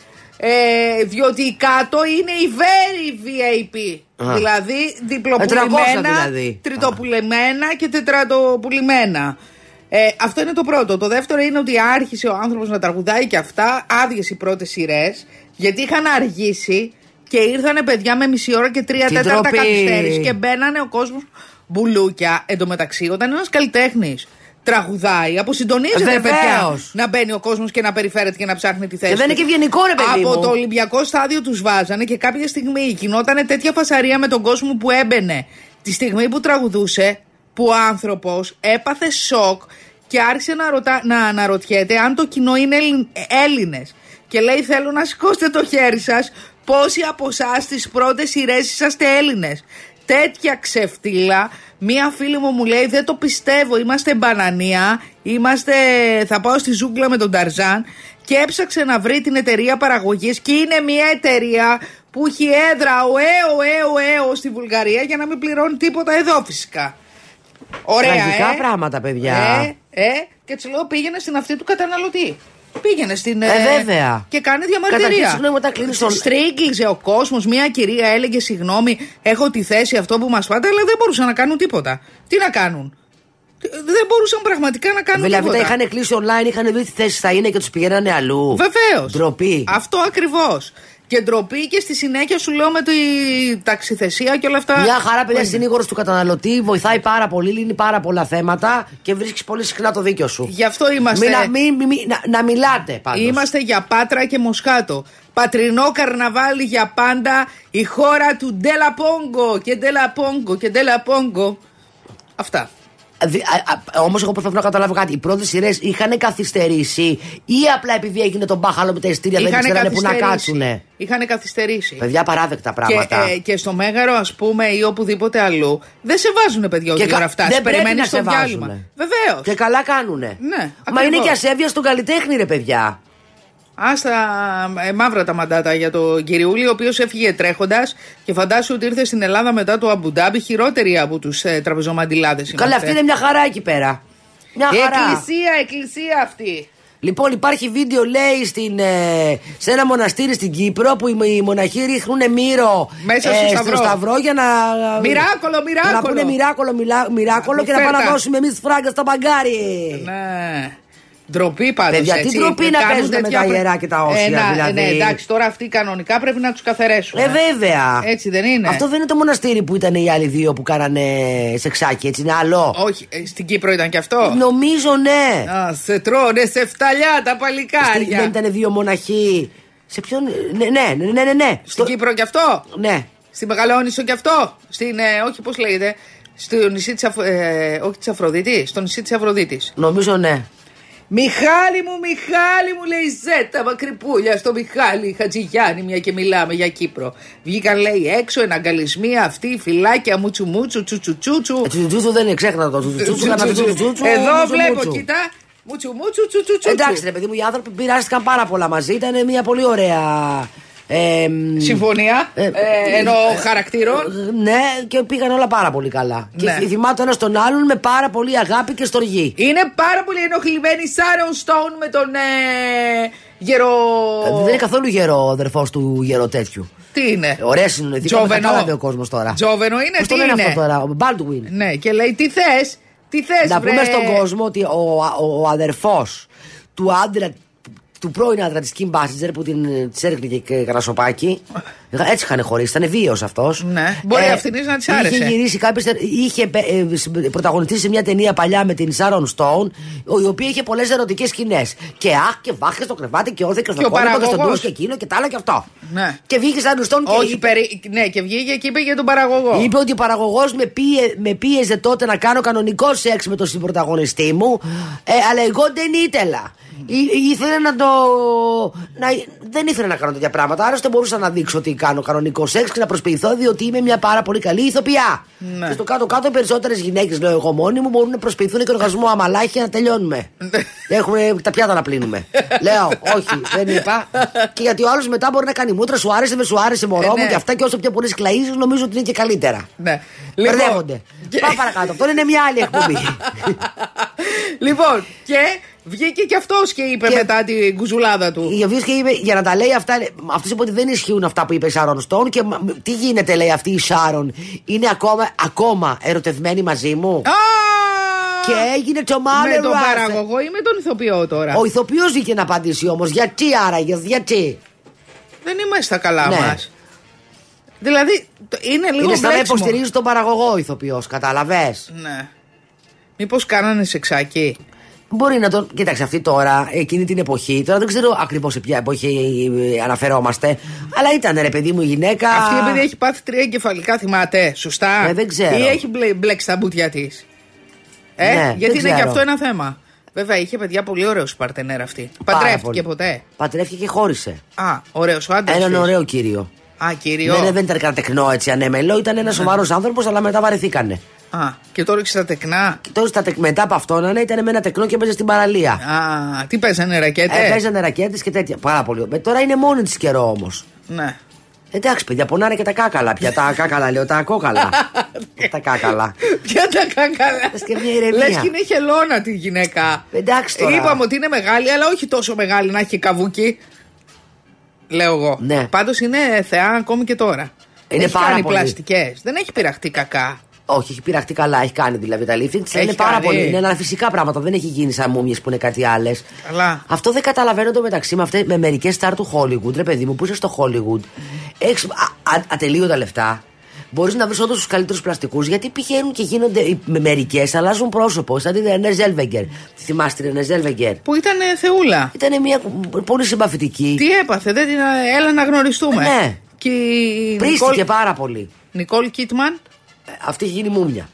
Ε, διότι κάτω είναι η very βι άι πι. Α. Δηλαδή τετρακόσια διπλοπουλημένα, δηλαδή. τριτοπουλημένα και τετρατοπουλημένα. Ε, αυτό είναι το πρώτο. Το δεύτερο είναι ότι άρχισε ο άνθρωπος να τραγουδάει και αυτά. Άδειες οι πρώτες σειρές. Γιατί είχαν αργήσει. Και ήρθανε παιδιά με μισή ώρα και τρία Τι τέταρτα ντροπή. καθυστέρηση και μπαίνανε ο κόσμος μπουλούκια. Εν τω μεταξύ, όταν ένας καλλιτέχνης τραγουδάει, αποσυντονίζεται Βεβαίως. παιδιά να μπαίνει ο κόσμος και να περιφέρεται και να ψάχνει τη θέση. Και δεν είναι του. και ευγενικό, ρε παιδί Από μου. το Ολυμπιακό στάδιο τους βάζανε και κάποια στιγμή γινόταν τέτοια φασαρία με τον κόσμο που έμπαινε τη στιγμή που τραγουδούσε, που ο άνθρωπος έπαθε σοκ και άρχισε να, ρωτά, να αναρωτιέται αν το κοινό είναι Έλλην- Έλληνες. και λέει: θέλω να σηκώσετε το χέρι σας. Πόσοι από εσάς στις πρώτες σειρές είσαστε Έλληνες? Τέτοια ξεφτύλα. Μία φίλη μου μου λέει: δεν το πιστεύω, είμαστε μπανανία, είμαστε, θα πάω στη ζούγκλα με τον Ταρζάν. Και έψαξε να βρει την εταιρεία παραγωγής και είναι μια εταιρεία που έχει έδρα οέ, οέ, οέ, στη Βουλγαρία για να μην πληρώνει τίποτα εδώ φυσικά. Ωραία, Τραγικά ε. πράγματα, παιδιά. Ε, ε, και της λέω: πήγαινε στην αυτή του καταναλωτή. Πήγαινε στην. Ε, βέβαια. Και κάνει διαμαρτυρία. Καταρχήν, συγγνώμη, όταν κλείνεις τον- Στρίγκλιζε ο κόσμος. Μια κυρία έλεγε: συγγνώμη, έχω τη θέση αυτό που μας πάτε, αλλά δεν μπορούσαν να κάνουν τίποτα. Τι να κάνουν? Δεν μπορούσαν πραγματικά να κάνουν Δηλαδή τίποτα. τα είχαν κλείσει online, είχαν δει τι θέση θα είναι και τους πηγαίνανε αλλού. Βεβαίως. Ντροπή. Αυτό ακριβώς. Και ντροπή και στη συνέχεια σου λέω με τη ταξιθεσία και όλα αυτά. Μια χαρά, παιδιά, Που είναι. συνήγορος του καταναλωτή, βοηθάει πάρα πολύ, λύνει πάρα πολλά θέματα και βρίσκεις πολύ συχνά το δίκιο σου. Γι' αυτό είμαστε. Μην, να, μην, μην, μην- να, να μιλάτε πάντως. Είμαστε για Πάτρα και Μοσχάτο. Πατρινό καρναβάλι για πάντα. Η χώρα του Ντέλα Πόγκο και Ντέλα Πόγκο και Ντέλα Πόγκο. Αυτά. Όμως εγώ προσπαθώ να καταλάβω κάτι. Οι πρώτες σειρές είχαν καθυστερήσει ή απλά επειδή έγινε τον μπάχαλο με τα ειστήρια δεν Είχανε ξέρανε που να καθυστερήσει. κάτσουνε? Είχαν καθυστερήσει. Παιδιά, παράδεκτα πράγματα. Και, ε, και στο Μέγαρο, ας πούμε, ή οπουδήποτε αλλού, δεν σε βάζουνε παιδιά Και ότι κα- ώρα φτάσει. δεν πρέπει Περιμένεις να σε το διάλειμμα. βάζουνε. Βεβαίως. Και καλά κάνουνε. Ναι, Μα ακριβώς. είναι και ασέβεια στον καλλιτέχνη, ρε παιδιά. Άστα ε, μαύρα τα μαντάτα για τον Κυριούλη, ο οποίος έφυγε τρέχοντας και φαντάσου ότι ήρθε στην Ελλάδα μετά το Αμπουντάμπι, χειρότερη από τους ε, τραπεζομαντιλάδες. Καλά, αυτή είναι μια χαρά εκεί πέρα. Μια χαρά. Εκκλησία, εκκλησία αυτή. Λοιπόν, υπάρχει βίντεο, λέει, στην, ε, σε ένα μοναστήρι στην Κύπρο που οι, οι μοναχοί ρίχνουν μύρο Μέσα στο σταυρό. σταυρό για να. Μοιράκολο, μοιράκολο. Να πούνε μοιράκολο, μιλά, μοιράκολο και να Φέρτα. πάμε να δώσουμε εμεί φράγκα στα μπαγκάρι. Ναι. Ντροπή πάντως. Παιδιά, τι έτσι. ντροπή να Κάνουν παίζουμε με τέτοια τα πρέ- ιερά και τα όσια, Ε, να- δηλαδή. Ναι, εντάξει, τώρα αυτοί κανονικά πρέπει να τους καθαρέσουν. Ε, βέβαια. Έτσι δεν είναι? Αυτό δεν είναι το μοναστήρι που ήταν οι άλλοι δύο που κάνανε σεξάκι, έτσι είναι άλλο. Όχι, ε, στην Κύπρο ήταν και αυτό. Νομίζω ναι. Α, σε τρώνε σε φταλιά τα Στη- παλικάρια. δεν ήταν δύο μοναχοί. Σε ποιον. Ναι, ναι, ναι, ναι. ναι, ναι. Στην Στο- Κύπρο και αυτό. Ναι. Στην Μεγαλόνισο και αυτό. Στην, ε, όχι πώς λέγεται. Στο νησί της, Αφ... ε, όχι της Αφροδίτης. Στο νησί της Αφροδίτης. Νομίζω ναι. Μιχάλη μου, Μιχάλη μου, λέει Ζέτα Μακρυπούλια στο Μιχάλη Χατζηγιάννη, μια και μιλάμε για Κύπρο. Βγήκαν, λέει, έξω εναγκαλισμοί αυτοί, φυλάκια, μουτσου μουτσου, τσουτσου τσουτσου. Ε, Τσουτζούτσου δεν είναι, ξέχνα το. Τσουτζούτσου, κάνα το τσουτζούτσου, Εδώ μουτσου, βλέπω, μουτσου. κοίτα. Μουτσου μουτσου, τσουτσου τσουτσου. Εντάξει, ρε παιδί μου, οι άνθρωποι πειράστηκαν πάρα πολλά μαζί. Ήταν μια πολύ ωραία. Ε, μ, Συμφωνία, ε, ε, ενώ χαρακτήρων. ναι, και πήγαν όλα πάρα πολύ καλά. Ναι. Και θυμάται ένα τον άλλον με πάρα πολύ αγάπη και στοργή. Είναι πάρα πολύ ενοχλημένη η Σάρον Στόουν με τον ε, γερο... Ε, Δεν είναι καθόλου γερό ο αδερφό του γερο τέτοιου. Τι είναι? Ωραία συνεννοηθήκαμε, Τζόβενο. κατάλαβε ο κόσμο τώρα. Τζόβενο είναι, Πώς τι το λένε είναι? αυτό τώρα, ο Baldwin. Ναι, και λέει τι θες, τι θες Να βρε. πούμε στον κόσμο ότι ο, ο, ο αδερφός του άντρα, του πρώην άντρα της Kim Basinger που την της έριχνε και κρασοπάκι. Έτσι είχαν χωρίσει, ήταν βίαιος αυτός. Ναι, μπορεί αυτήν να της άρεσε. Είχε γυρίσει κάποιες, είχε ε, πρωταγωνιστήσει σε μια ταινία παλιά με την Sharon Stone, η οποία είχε πολλές ερωτικές σκηνές. Και αχ και βάχε στο κρεβάτι και όρθε και Και στο ο κόλπο και στον παραγωγός. ντους και εκείνο και τ' άλλο και αυτό. Ναι. Και βγήκε Sharon Stone και Όχι, είπε, περί... ναι, και βγήκε και είπε για τον παραγωγό. είπε ότι ο παραγωγός με, πίε, με πίεζε τότε να κάνω κανονικό σεξ με τον συμπρωταγωνιστή μου, ε, αλλά εγώ δεν ήθελα. Ή, ήθελε να το. Να, δεν ήθελε να κάνω τέτοια πράγματα. Άρα δεν μπορούσα να δείξω ότι κάνω κανονικό σεξ και να προσποιηθώ, διότι είμαι μια πάρα πολύ καλή ηθοποιά. Ναι. Και στο κάτω-κάτω οι περισσότερες γυναίκες, λέω εγώ μόνοι μου, μπορούν να προσποιηθούν και οργασμό αμαλάχη να τελειώνουμε. Έχουμε τα πιάτα να πλύνουμε. Λέω, όχι, δεν είπα. Και γιατί ο άλλος μετά μπορεί να κάνει μούτρα, σου άρεσε, με σου άρεσε, μωρό Ε, μου ναι. και αυτά. Και όσο πιο πολύ σκλαΐζεις, νομίζω ότι είναι και καλύτερα. Ναι. Μπερδεύονται. και- Πάμε παρακάτω. Αυτό είναι μια άλλη εκπομπή. Λοιπόν, και βγήκε και αυτός και είπε Και- μετά την κουζουλάδα του. Η Οβίσκη είπε, για να τα λέει αυτά, αυτό είπε ότι δεν ισχύουν αυτά που είπε η Σάρον Στόν. Και μα- τι γίνεται, λέει αυτή η Σάρον, είναι ακόμα, ακόμα ερωτευμένη μαζί μου. Α! Και έγινε τσομάλε Με τον ράσε. παραγωγό ή με τον ηθοποιό τώρα? Ο ηθοποιός βγήκε να απαντήσει όμως. Γιατί άραγε, γιατί. Δεν είμαστε στα καλά Ναι. μας. Δηλαδή, το- είναι λίγο Είναι σαν να μπλέξιμο. υποστηρίζει τον παραγωγό ο ηθοποιός, κατάλαβες. Ναι. Μήπως κάνανε σεξάκι? Μπορεί να τον. Κοίταξε, αυτή τώρα, εκείνη την εποχή, τώρα δεν ξέρω ακριβώς σε ποια εποχή ε, αναφερόμαστε, αλλά ήταν ρε παιδί μου η γυναίκα. Αυτή επειδή έχει πάθει τρία εγκεφαλικά, θυμάται, σωστά? Ε, δεν ξέρω. Ή έχει μπλε- μπλέξει τα μπουτια της? Ε, Ναι, γιατί δεν είναι και ξέρω. αυτό ένα θέμα. Βέβαια είχε παιδιά πολύ ωραίο παρτενέρ αυτή. Παντρεύτηκε ποτέ? Παντρεύτηκε και χώρισε. Α, ωραίο ο άντρα. Έναν ωραίο κύριο. Α, κύριο. Ναι, δεν ήταν κανένα τεκνό έτσι ανέμελο, ήταν ένα σοβαρό άνθρωπο, αλλά μετά βαρεθήκανε. Α, και τώρα στα τεκνά. Και τώρα στα τεκ... μετά από αυτό να ήταν με ένα τεκνό και παίζε στην παραλία. Α, τι παίζανε, ρακέτες? Ε, παίζανε ρακέτες και τέτοια. Πάρα πολύ. Ε, τώρα είναι μόνη τη καιρό όμως. Ναι. Εντάξει, παιδιά, πονάνε και τα κάκαλα πια. Τα κάκαλα, λέω, τα κόκαλα. Τα κάκαλα. Ποια τα κάκαλα? Λες και μια ηρεμία. Λες και είναι χελώνα τη γυναίκα. Εντάξει τώρα. Είπαμε ότι είναι μεγάλη, αλλά όχι τόσο μεγάλη να έχει καβούκι. Λέω εγώ. Ναι. Πάντως είναι θεά ακόμη και τώρα. Είναι έχει πάρα κάνει πολύ. πλαστικές. Δεν έχει πειραχτεί κακά. Όχι, έχει πειραχτεί καλά, έχει κάνει δηλαδή τα lifting. Είναι πάρα κάνει. πολύ. Είναι ένα φυσικά πράγματα. Δεν έχει γίνει σαν μούμιες που είναι κάτι άλλες. Καλά. Αυτό δεν καταλαβαίνω το μεταξύ με, αυτές, με μερικές στάρ του Hollywood, ρε παιδί μου, που είσαι στο Hollywood. Έχεις α, α, ατελείωτα λεφτά. Μπορείς να βρεις όντως τους καλύτερους πλαστικούς. Γιατί πηγαίνουν και γίνονται με μερικές, αλλάζουν πρόσωπο. Σαν την Ρενέ Ζέλβεγκερ. Τη θυμάστε την Ρενέ Ζέλβεγκερ? Που ήταν θεούλα. Ήταν μια πολύ συμπαθητική. Τι έπαθε, δεν την. Έλα να γνωριστούμε. Ναι. Και η Πρίστηκε Νικόλ... πάρα πολύ. Νικόλ Κίτμαν. Αυτή έχει γίνει μούμια.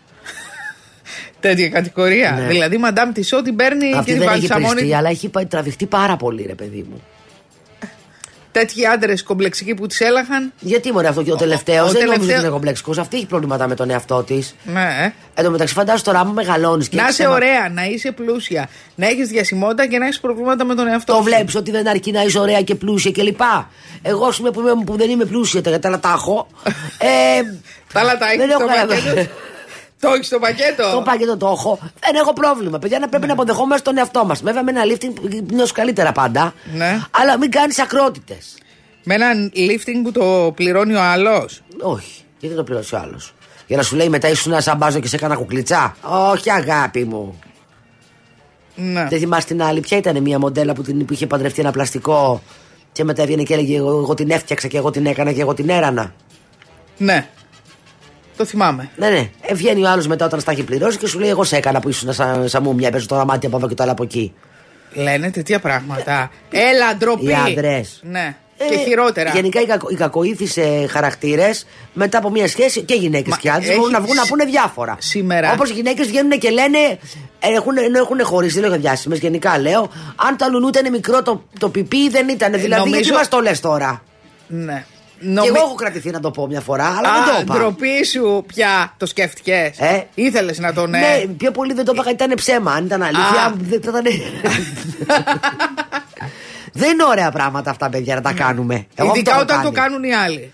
Τέτοια κατηγορία. Ναι. Δηλαδή, η Μαντάμ Τισό την παίρνει Αυτή και την δεν έχει παλσαμώνει. πριστεί, αλλά έχει τραβηχτεί πάρα πολύ, ρε παιδί μου. Τέτοιοι άντρες κομπλεξικοί που τις έλαχαν. Γιατί μωρέ αυτό και ο, ο τελευταίο δεν τελευταίο... νομίζω ότι είναι κομπλεξικό. Αυτή έχει προβλήματα με τον εαυτό τη. Ναι. Εν τω μεταξύ, φαντάζομαι τώρα, άμα μεγαλώνει και. Να είσαι ένα... ωραία, να είσαι πλούσια, να έχεις διασημότητα και να έχεις προβλήματα με τον εαυτό Το σου. βλέπεις ότι δεν αρκεί να είσαι ωραία και πλούσια κλπ. Εγώ, α πούμε, που, που δεν είμαι πλούσια, τα, τα, τα έχω. ε, Τα άλλα τα έχεις δεν στο έχω πακέτο. Το έχεις στο πακέτο. Το πακέτο το έχω. Δεν έχω πρόβλημα. Παιδιά, να πρέπει να αποδεχόμαστε τον εαυτό μας. Βέβαια, με ένα lifting νιώσω καλύτερα πάντα. Ναι. Αλλά μην κάνεις ακρότητες. Με έναν lifting που το πληρώνει ο άλλος. Όχι. Γιατί το πληρώσει ο άλλος? Για να σου λέει μετά ήσουν ένα σαμπάζο και σε έκανα κουκλιτσά. Όχι, αγάπη μου. Ναι. Δεν θυμάσαι την άλλη? Ποια ήταν μια μοντέλα που, την, που είχε παντρευτεί ένα πλαστικό και μετά έβγαινε και έλεγε εγώ, εγώ την έφτιαξα και εγώ την έκανα και εγώ την έρανα. Ναι. Το θυμάμαι. Ναι, ναι. Ε, βγαίνει ο άλλος μετά όταν στα έχει πληρώσει και σου λέει: εγώ σε έκανα που ήσουν σαν σα μούμια. Παίζω το μάτι από εδώ και το άλλο από εκεί. Λένε τέτοια πράγματα. Έλα, ντροπή. Οι άντρες. Ναι. Ε, και χειρότερα. Γενικά οι, κακο, οι κακοήθεις ε, χαρακτήρες μετά από μια σχέση και γυναίκες και άντρες μπορούν να βγουν να πούνε διάφορα. Σήμερα. Όπως οι γυναίκες βγαίνουν και λένε, έχουν, ενώ έχουν χωρίσει, δεν λέω για διάσημες, γενικά λέω, αν το αλουνού ήταν μικρό το, το πιπί δεν ήταν. Δηλαδή, νομίζω... γιατί μας το λες τώρα? Ναι. Νομι... Και εγώ έχω κρατηθεί να το πω μια φορά, αλλά Α, δεν το είπα. ντροπή σου πια το σκέφτηκες. Ε? Ήθελες να το ναι. Ναι, πιο πολύ δεν το είπα γιατί ήταν ψέμα. Αν ήταν αλήθεια, δεν θα ήταν. Δεν είναι ωραία πράγματα αυτά, παιδιά, να τα κάνουμε. Εγώ ειδικά το όταν κάνει. το κάνουν οι άλλοι.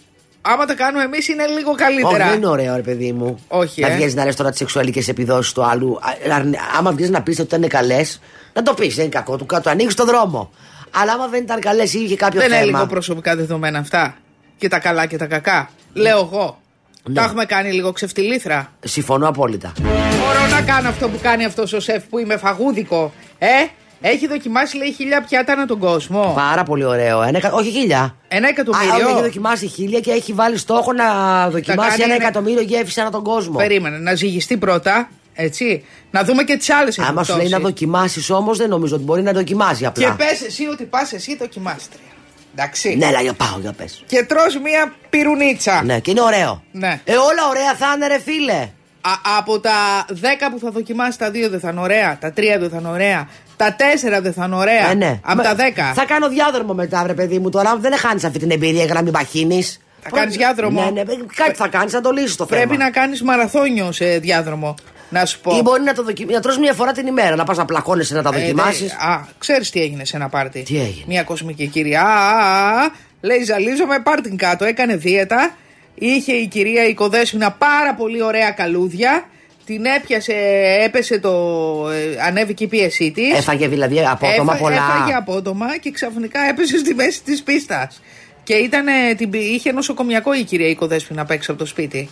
Άμα τα κάνουμε εμείς είναι λίγο καλύτερα. Όχι, δεν είναι ωραίο, ρε παιδί μου. Όχι, να ε. βγαίνει να λες τώρα τις σεξουαλικές επιδόσεις του άλλου. Άμα βγεις να πεις ότι ήταν καλές, να το πεις, δεν είναι κακό. Του το ανοίξει το δρόμο. Αλλά άμα δεν ήταν καλές ή είχε κάποιο δεν θέμα. είναι λίγο προσωπικά δεδομένα αυτά. Και τα καλά και τα κακά. Λέω εγώ. Ναι. Τα έχουμε κάνει λίγο ξεφτιλήθρα. Συμφωνώ απόλυτα. Μπορώ να κάνω αυτό που κάνει αυτός ο σεφ που είμαι φαγούδικο. Ε, έχει δοκιμάσει λέει χίλια πιάτα ανά τον κόσμο. Πάρα πολύ ωραίο. Ένα, όχι χίλια. Ένα εκατομμύριο. Α, όχι, έχει δοκιμάσει χίλια και έχει βάλει στόχο να δοκιμάσει κάνει ένα είναι... εκατομμύριο γεύση ανά τον κόσμο. Περίμενε να ζυγιστεί πρώτα. Έτσι. Να δούμε και τις άλλες επιπτώσεις. Άμα σου λέει να δοκιμάσει όμως, δεν νομίζω ότι μπορεί να δοκιμάσει απλά. Και πες εσύ ότι πας εσύ δοκιμάστρια. Εντάξει. Ναι, αλλά για πάω, για πες. Και τρως μία πυρουνίτσα. Ναι, και είναι ωραίο. Ναι. Ε, όλα ωραία θα είναι, ρε φίλε. Α, από τα δέκα που θα δοκιμάσει, τα δύο δεν θα είναι ωραία. Τα τρία δεν θα είναι ωραία. Τα τέσσερα δεν θα είναι ωραία. Ε, ναι. Από Μα, τα δέκα. Θα κάνω διάδρομο μετά, βρε παιδί μου. Τώρα δεν χάνει αυτή την εμπειρία για να μην παχύνει. Θα κάνεις διάδρομο. Ναι, ναι, κάτι θα κάνει, να το λύσει το θέμα. Πρέπει να κάνεις μαραθώνιο σε διάδρομο. Να σου πω. Ή μπορεί να το δοκιμάσει. Να τρως μία φορά την ημέρα. Να πας να πλακώνεσαι να τα δοκιμάσει. Ε, α, ξέρεις τι έγινε σε ένα πάρτι. Τι έγινε? Μια κοσμική κυρία. Α, α, α, λέει ζαλίζομαι, πάρ' την κάτω. Έκανε δίαιτα. Είχε η κυρία η Κοδέσποινα πάρα πολύ ωραία καλούδια. Την έπιασε, έπεσε το. Ε, ανέβηκε η πίεσή τη. Έφαγε δηλαδή απότομα Έφα, πολλά. Έφαγε απότομα και ξαφνικά έπεσε στη μέση της πίστας. Και ήτανε, την, είχε νοσοκομιακό η κυρία η Κοδέσποινα απ' έξω από το σπίτι.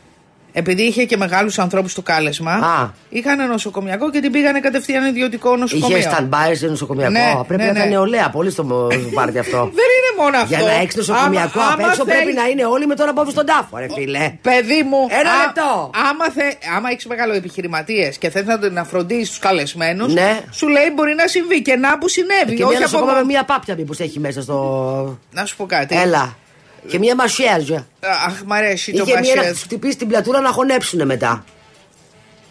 Επειδή είχε και μεγάλους ανθρώπους στο κάλεσμα, Α. είχαν νοσοκομιακό και την πήγανε κατευθείαν ιδιωτικό νοσοκομείο. Είχε stand-by σε νοσοκομιακό. Ναι, πρέπει ναι, να ναι. ήταν νεολαία πολύ στο πάρτι αυτό. Δεν είναι μόνο αυτό. Για να έχει νοσοκομιακό Άμα- απ' άμα έξω θέλει- πρέπει να είναι όλοι με τον απόφυση στον τάφο, ρε φίλε. Παιδί μου, Ένα α- λεπτό. Άμα, θε, άμα έχει μεγάλο επιχειρηματίες και θες να, να φροντίσει του καλεσμένους, Ναι. σου λέει μπορεί να συμβεί και να που συνέβη. Και όχι μια από νοσοκόμα εδώ. με μία πάπια μήπως έχει μέσα στο. Να σου πω κάτι. Έλα. Και μία μασιάζ. Αχ, μ' αρέσει το Είχε μία να μασιάζ. χτυπήσει την πλατούρα να χωνέψουνε μετά.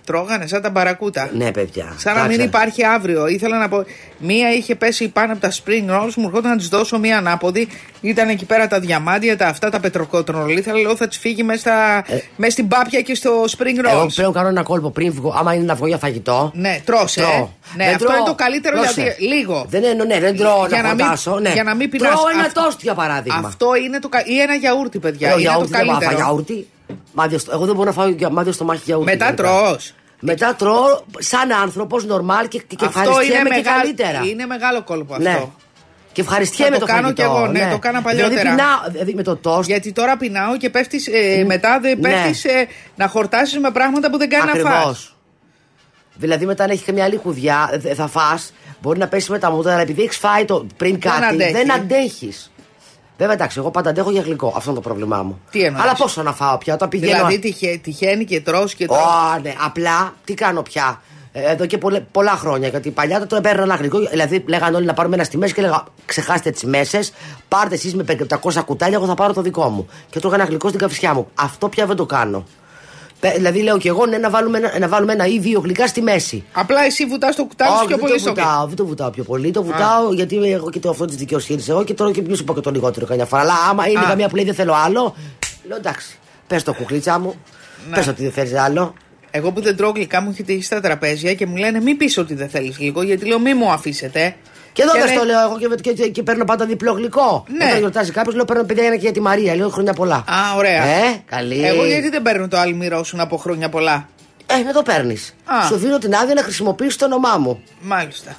Τρώγανε σαν τα μπαρακούτα. Ναι, παιδιά. Σαν να μην υπάρχει αύριο. Ήθελα να πω. Μία είχε πέσει πάνω από τα spring rolls, μου έρχονταν να τη δώσω μία ανάποδη. Ήταν εκεί πέρα τα διαμάντια, τα αυτά, τα πετροκοτρονολίθα. Λέω θα τη φύγει μέσα ε, στην πάπια και στο spring rolls. Εγώ πλέον κάνω ένα κόλπο πριν βγω. Άμα είναι να βγω για φαγητό. Ναι, τρώσε. Τρώω. Ναι, δεν αυτό τρώω. είναι το καλύτερο Πρόσε. γιατί. Λίγο. Δεν, είναι, ναι, δεν τρώω για να χορτάσω. Ναι. Για να μην πεινάς. Τρώω ένα αυτό, τόστ για παράδειγμα. Αυτό είναι το. Ή ένα γιαούρτι, παιδιά. Ε, είναι γιαούρτι, το καλύτερο. δεν γιαούρτι. Μάδιο, εγώ δεν μπορώ να φάω μάδιο στο μάχη γιαούρτι. Μετά τρώω. Μετά τρώω σαν άνθρωπος νορμάλ και, και ευχαριστιέμαι και καλύτερα. Είναι μεγάλο κόλπο αυτό. Ναι. Και ευχαριστιέμαι το, το κάνω φαγητό. κι εγώ, ναι, ναι, το κάνα παλιότερα. Δηλαδή, πεινάω, δηλαδή με το τόστ. Γιατί τώρα πεινάω και πέφτεις, ε, μετά δεν ναι. πέφτεις ε, να χορτάσεις με πράγματα που δεν κάνει να φας. Δηλαδή μετά αν έχει καμιά άλλη χουδιά, θα φας, μπορεί να πέσει με τα μούτρα, αλλά επειδή έχεις φάει το πριν κάτι, δεν, αντέχει. δεν αντέχεις. Βέβαια εντάξει, εγώ πάντα αντέχω για γλυκό. Αυτό είναι το πρόβλημά μου. Τι εννοείς? Αλλά πόσο να φάω πια, όταν πηγαίνω. Δηλαδή τυχε, τυχαίνει και τρως και τρως. Ω, ναι, απλά τι κάνω πια. Εδώ και πολλα, πολλά χρόνια. Γιατί παλιά το έπαιρνα ένα γλυκό. Δηλαδή λέγανε όλοι να πάρουμε ένα στη μέση και έλεγα ξεχάστε τις μέσες. Πάρτε εσείς με πεντακόσια κουτάλια, εγώ θα πάρω το δικό μου. Και τρώγα ένα γλυκό στην καυσιά μου. Αυτό πια δεν το κάνω. Δηλαδή λέω και εγώ ναι, να, βάλουμε ένα, να βάλουμε ένα ή δύο γλυκά στη μέση. Απλά εσύ βουτάς το κουτάλι σου πιο πολύ στο βουτάω, δεν το βουτάω πιο πολύ. Το βουτάω Α. γιατί έχω και το αυτό τη δικαιοσύνη εγώ και τώρα και πιο σου πω και το λιγότερο καμιά φορά. Αλλά άμα είναι Α. καμία που λέει δεν θέλω άλλο, λέω εντάξει. Πες το κουκλίτσα μου, ναι. Πες ότι δεν θέλεις άλλο. Εγώ που δεν τρώω γλυκά μου έχει τύχει στα τραπέζια και μου λένε μην πεις ότι δεν θέλεις γλυκό γιατί λέω μη μου αφήσετε. Και εδώ δεν το λέω εγώ και, και, και παίρνω πάντα διπλό γλυκό. Ναι. Όταν γιορτάζει κάποιο, λέω παίρνω παιδιά ένα και για τη Μαρία. Λέω χρόνια πολλά. Α, ωραία. Ε, καλή. Εγώ γιατί δεν παίρνω το αλμυρό σου να πω χρόνια πολλά. Ε, δεν το παίρνει. Σου δίνω την άδεια να χρησιμοποιήσει το όνομά μου. Μάλιστα.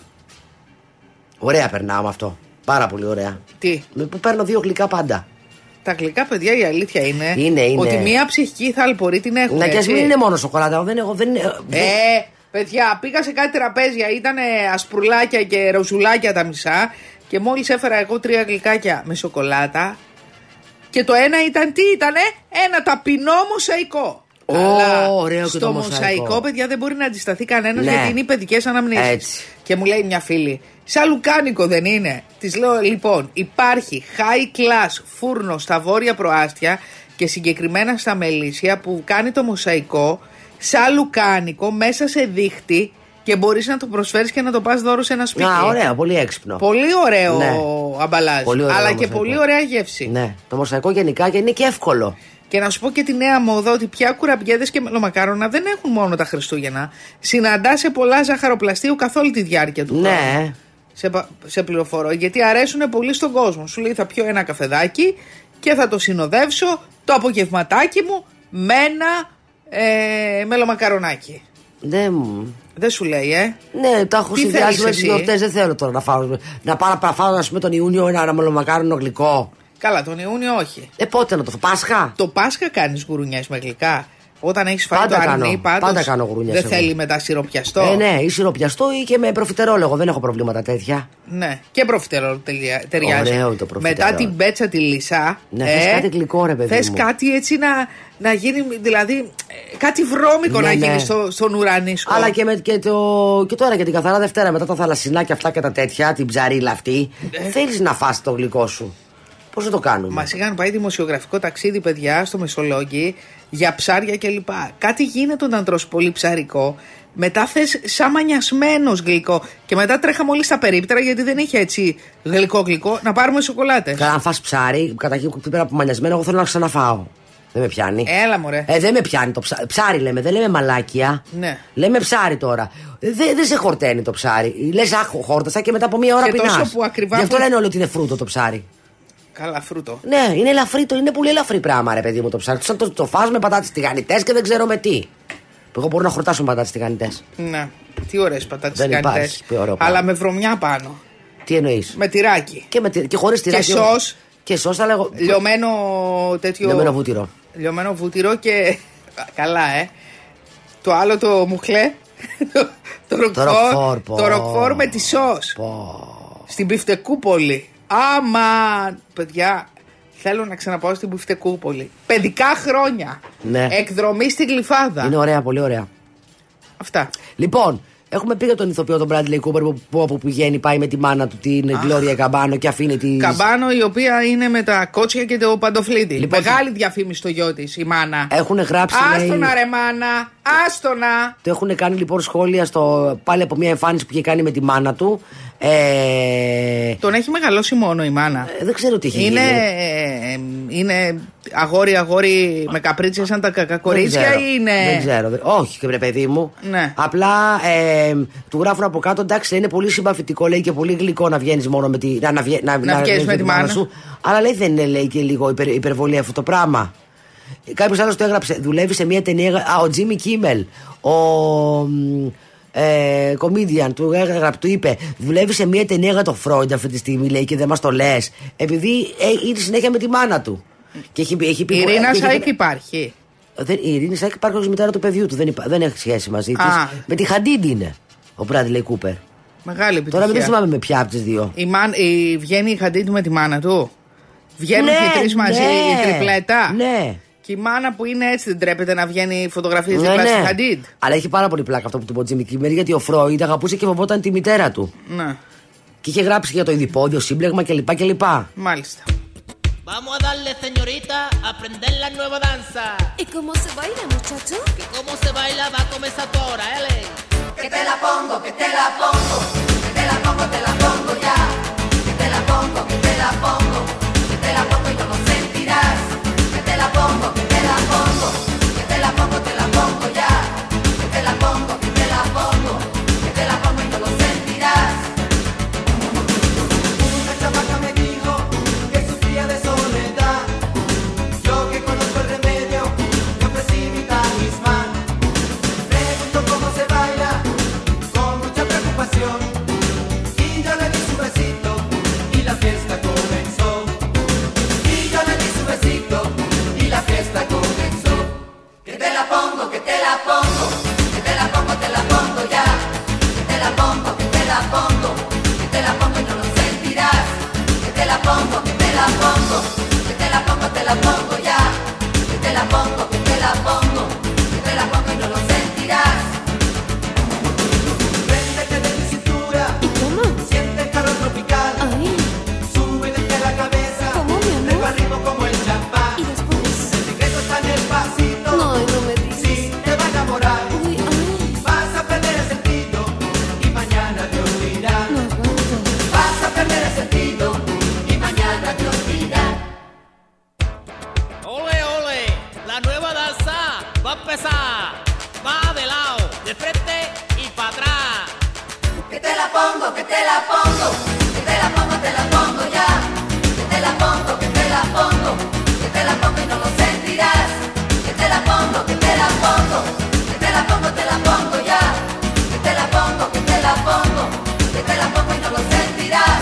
Ωραία περνάω με αυτό. Πάρα πολύ ωραία. Τι. Με που παίρνω δύο γλυκά πάντα. Τα γλυκά, παιδιά, η αλήθεια είναι, είναι, είναι. ότι μία ψυχική θαλπορή την έχουν. Να και ας μην είναι μόνο σοκολάτα. Δεν έχω, δεν, ε, παιδιά, πήγα σε κάτι τραπέζια, ήταν ασπρουλάκια και ροζουλάκια τα μισά και μόλις έφερα εγώ τρία γλυκάκια με σοκολάτα και το ένα ήταν τι ήτανε, ένα ταπεινό μοσαϊκό. Oh, αλλά ωραίο και στο το μοσαϊκό, μοσαϊκό, παιδιά, δεν μπορεί να αντισταθεί κανένας ναι. γιατί είναι οι παιδικές αναμνήσεις. Και μου λέει μια φίλη, σαν λουκάνικο δεν είναι? Της λέω λοιπόν, υπάρχει high class φούρνο στα βόρεια προάστια και συγκεκριμένα στα Μελίσια που κάνει το μοσαϊκό σαν λουκάνικο μέσα σε δίχτυ και μπορείς να το προσφέρεις και να το πας δώρο σε ένα σπίτι. Α, ωραίο, πολύ έξυπνο. Πολύ ωραίο ναι. αμπαλάζ, πολύ ωραίο αλλά μοσαϊκό. Και πολύ ωραία γεύση. Ναι, το μοσαϊκό γενικά και είναι και εύκολο. Και να σου πω και τη νέα μόδα ότι πια κουραμπιέδες και μελομακάρονα δεν έχουν μόνο τα Χριστούγεννα. Συναντά σε πολλά ζαχαροπλαστείου καθ' όλη τη διάρκεια του ναι. χρόνου. Σε, σε πληροφορώ, γιατί αρέσουν πολύ στον κόσμο. Σου λέει θα πιω ένα καφεδάκι και θα το συνοδεύσω το απογευματάκι μου με ένα ε, μελομακαρονάκι. Ναι. Δεν σου λέει, ε. Ναι, τα έχω συνδυάσει με τις γιορτές. Δεν θέλω τώρα να φάω. Να πάω να φάω, ας πούμε, τον Ιούνιο ένα μελομακάρονο γλυκό. Καλά, τον Ιούνιο όχι. Ε, πότε να το φάω, Πάσχα. Το Πάσχα κάνεις γουρουνιές με γλυκά. Όταν έχεις φάει πάντα το αρνί, πάντως πάντα κάνω γουρουνιές. Δεν εγώ. Θέλει μετά σιροπιαστό. Ε, ναι, ή σιροπιαστό ή και με προφιτερόλογο. Δεν έχω προβλήματα τέτοια. Ναι, και προφιτερόλογο ταιριάζει. Ωραίο το προφιτερόλογο. Μετά την πέτσα τη λυσά. Ναι, ε, θες κάτι γλυκό, ρε παιδί. Θες μου. κάτι έτσι να, να γίνει, δηλαδή κάτι βρώμικο ναι, να ναι. γίνει στο, στον ουρανίσκο. Αλλά και, με, και, το, και τώρα για την καθαρά Δευτέρα, μετά τα θαλασσινάκια αυτά και τα τέτοια, την ψαρίλα αυτή, ε. θέλεις να φας το γλυκό σου. Πώς θα το κάνουμε. Μας είχαν πάει δημοσιογραφικό ταξίδι, παιδιά, στο Μεσολόγγι για ψάρια κλπ. Κάτι γίνεται όταν τρως πολύ ψαρικό. Μετά θες σαν μανιασμένος γλυκό. Και μετά τρέχαμε όλοι στα περίπτερα γιατί δεν είχε έτσι γλυκό-γλυκό να πάρουμε σοκολάτες. Καλά, αν φας ψάρι, καταρχήν πέρα από μανιασμένο, εγώ θέλω να ξαναφάω. Δεν με πιάνει. Έλα μωρέ. Ε, δεν με πιάνει το ψάρι. Ψάρι λέμε, δεν λέμε μαλάκια. Ναι. Λέμε ψάρι τώρα. Δεν δε σε χορταίνει το ψάρι. Λες, αχ, χόρτασα και μετά από μία ώρα πεινάς. Γι' αυτό λένε όλοι ότι είναι φρούτο το ψάρι. Καλά, φρούτο. Ναι, είναι ελαφρύ, το είναι πολύ ελαφρύ πράγμα, ρε παιδί μου το ψάρι. Σαν το, το φας με πατάτες τηγανιτές και δεν ξέρω με τι. Εγώ μπορώ να χορτάσω με πατάτες τηγανιτές. Ναι, τι ωραίες πατάτες τηγανιτές. Αλλά με βρωμιά πάνω. Τι εννοείς? Με τυράκι. Και, με, και χωρίς τυράκι. Και σως. Και σως, αλλά εγώ. Λιωμένο τέτοιο. Λιωμένο βούτυρο. Λιωμένο βούτυρο και. Καλά, ε. Το άλλο το μουχλέ. το ροκφόρ. Το ροκφόρ με τη σως. Στην Πιφτεκούπολη. Άμα, παιδιά, θέλω να ξαναπάω στην Πιφτεκούπολη. Παιδικά χρόνια. Ναι. Εκδρομή στην Γλυφάδα. Είναι ωραία, πολύ ωραία. Αυτά. Λοιπόν, έχουμε πει για τον ηθοποιό τον Bradley Cooper που, που όπου πηγαίνει, πάει με τη μάνα του την Γκλώρια Καμπάνο και αφήνει τη. Καμπάνο, η οποία είναι με τα κότσια και το παντοφλίδι. Λοιπόν, μεγάλη διαφήμιση στο γιο της, η μάνα. Έχουν γράψει. Άστονα, λέει... ρε μάνα, Άστονα. Το έχουν κάνει λοιπόν σχόλια στο, πάλι από μια εμφάνιση που είχε κάνει με τη μάνα του. Ε... Τον έχει μεγαλώσει μόνο η μάνα. Ε, δεν ξέρω τι έχει είναι, γίνει. Ε, είναι αγόρι-αγόρι με καπρίτσια σαν τα κακά κορίτσια ή είναι. Δεν ξέρω. Δεν... Όχι, και βρε παιδί μου. Ναι. Απλά ε, του γράφουν από κάτω, εντάξει, είναι πολύ συμπαθητικό, λέει, και πολύ γλυκό να βγαίνει μόνο με τη. Να, να, να, να, να βγαίνει με τη μάνα σου. Αλλά λέει, δεν είναι, λέει, και λίγο υπερ, υπερβολή αυτό το πράγμα. Κάποιο άλλο το έγραψε. Δουλεύει σε μια ταινία. Α, ο Τζίμι Κίμελ. Ο. Ε, comedian του, έγραψε, του είπε: δουλεύει σε μια ταινία για το Φρόιντ αυτή τη στιγμή, λέει, και δεν μα το λε. Επειδή ε, είναι συνέχεια με τη μάνα του. Και έχει, έχει πει, η Ειρήνα Σάικ έχει... υπάρχει. Δεν, η Ειρήνα Σάικ υπάρχει ως μητέρα του παιδιού του. Δεν, υπά, δεν έχει σχέση μαζί τη. Με τη Χαντίντ είναι ο Μπράντλεϊ Κούπερ. Μεγάλη επιτυχία. Τώρα δεν θυμάμαι με ποια από τι δύο. Η μάν, η, βγαίνει η Χαντίντ με τη μάνα του. Βγαίνουν ναι, και οι τρει μαζί, ναι, η τριπλέτα. Ναι. Και η μάνα που είναι έτσι δεν τρέπεται να βγαίνει φωτογραφίες ναι, δίπλα ναι. στη Χαντίντ. Αλλά έχει πάρα πολύ πλάκα αυτό που του πω Τζίμι Κίμελ, γιατί ο Φρόιντ αγαπούσε και φοβόταν τη μητέρα του. Ναι. Και είχε γράψει για το ειδιπόδιο, σύμπλεγμα κλπ. κλπ. Μάλιστα. Vamos a darle, señorita, a aprender la nueva danza. ¿Y cómo se baila, muchacho? Que cómo se baila va a comenzar tú ahora, ¿eh? Que te la pongo, que te la pongo, que te la pongo, te la pongo ya. Que te la pongo, que te la pongo, que te la pongo y no lo sentirás. Que te la pongo, que te la pongo, que te la pongo, te la pongo ya. Que te la pongo, que te la pongo, que te la pongo y no lo sentirás. Una chamaca me dijo que sufría de soledad. Yo que conozco el remedio, le ofrecí mi talismán. Pregunto cómo se baila, con mucha preocupación. Y yo le di su besito y la fiesta comenzó. Y yo le di su besito y la fiesta comenzó. Que te la pongo, que te la pongo, que te la pongo, te la pongo ya. Que te la pongo, que te la pongo, que te la pongo y no lo sentirás. Que te la pongo, que te la pongo, que te la pongo, te la pongo ya. Que te la pongo, que te la pongo, que te la pongo y no lo sentirás. Préndete de mi cintura. ¿Y cómo? Siente el calor tropical. Ay. Sube desde la cabeza. ¿Cómo, mi amor? Luego arriba como el champán. ¿Y después? El secreto está en el pasito. No, no me dices. Sí, te va a enamorar. Uy, ay. Vas a perder el sentido y mañana te olvidarás. No aguanto. Vas a perder el sentido y mañana te olvidarás. Ole, ole, la nueva danza va a empezar. Va de lado, de frente y para atrás. Que te la pongo, que te la pongo, que te la pongo, te la pongo ya. Que te la pongo, que te la pongo, que te la pongo y no lo sentirás. Que te la pongo, que te la pongo, que te la pongo, te la pongo ya. Que te la pongo, que te la pongo, que te la pongo y no lo sentirás.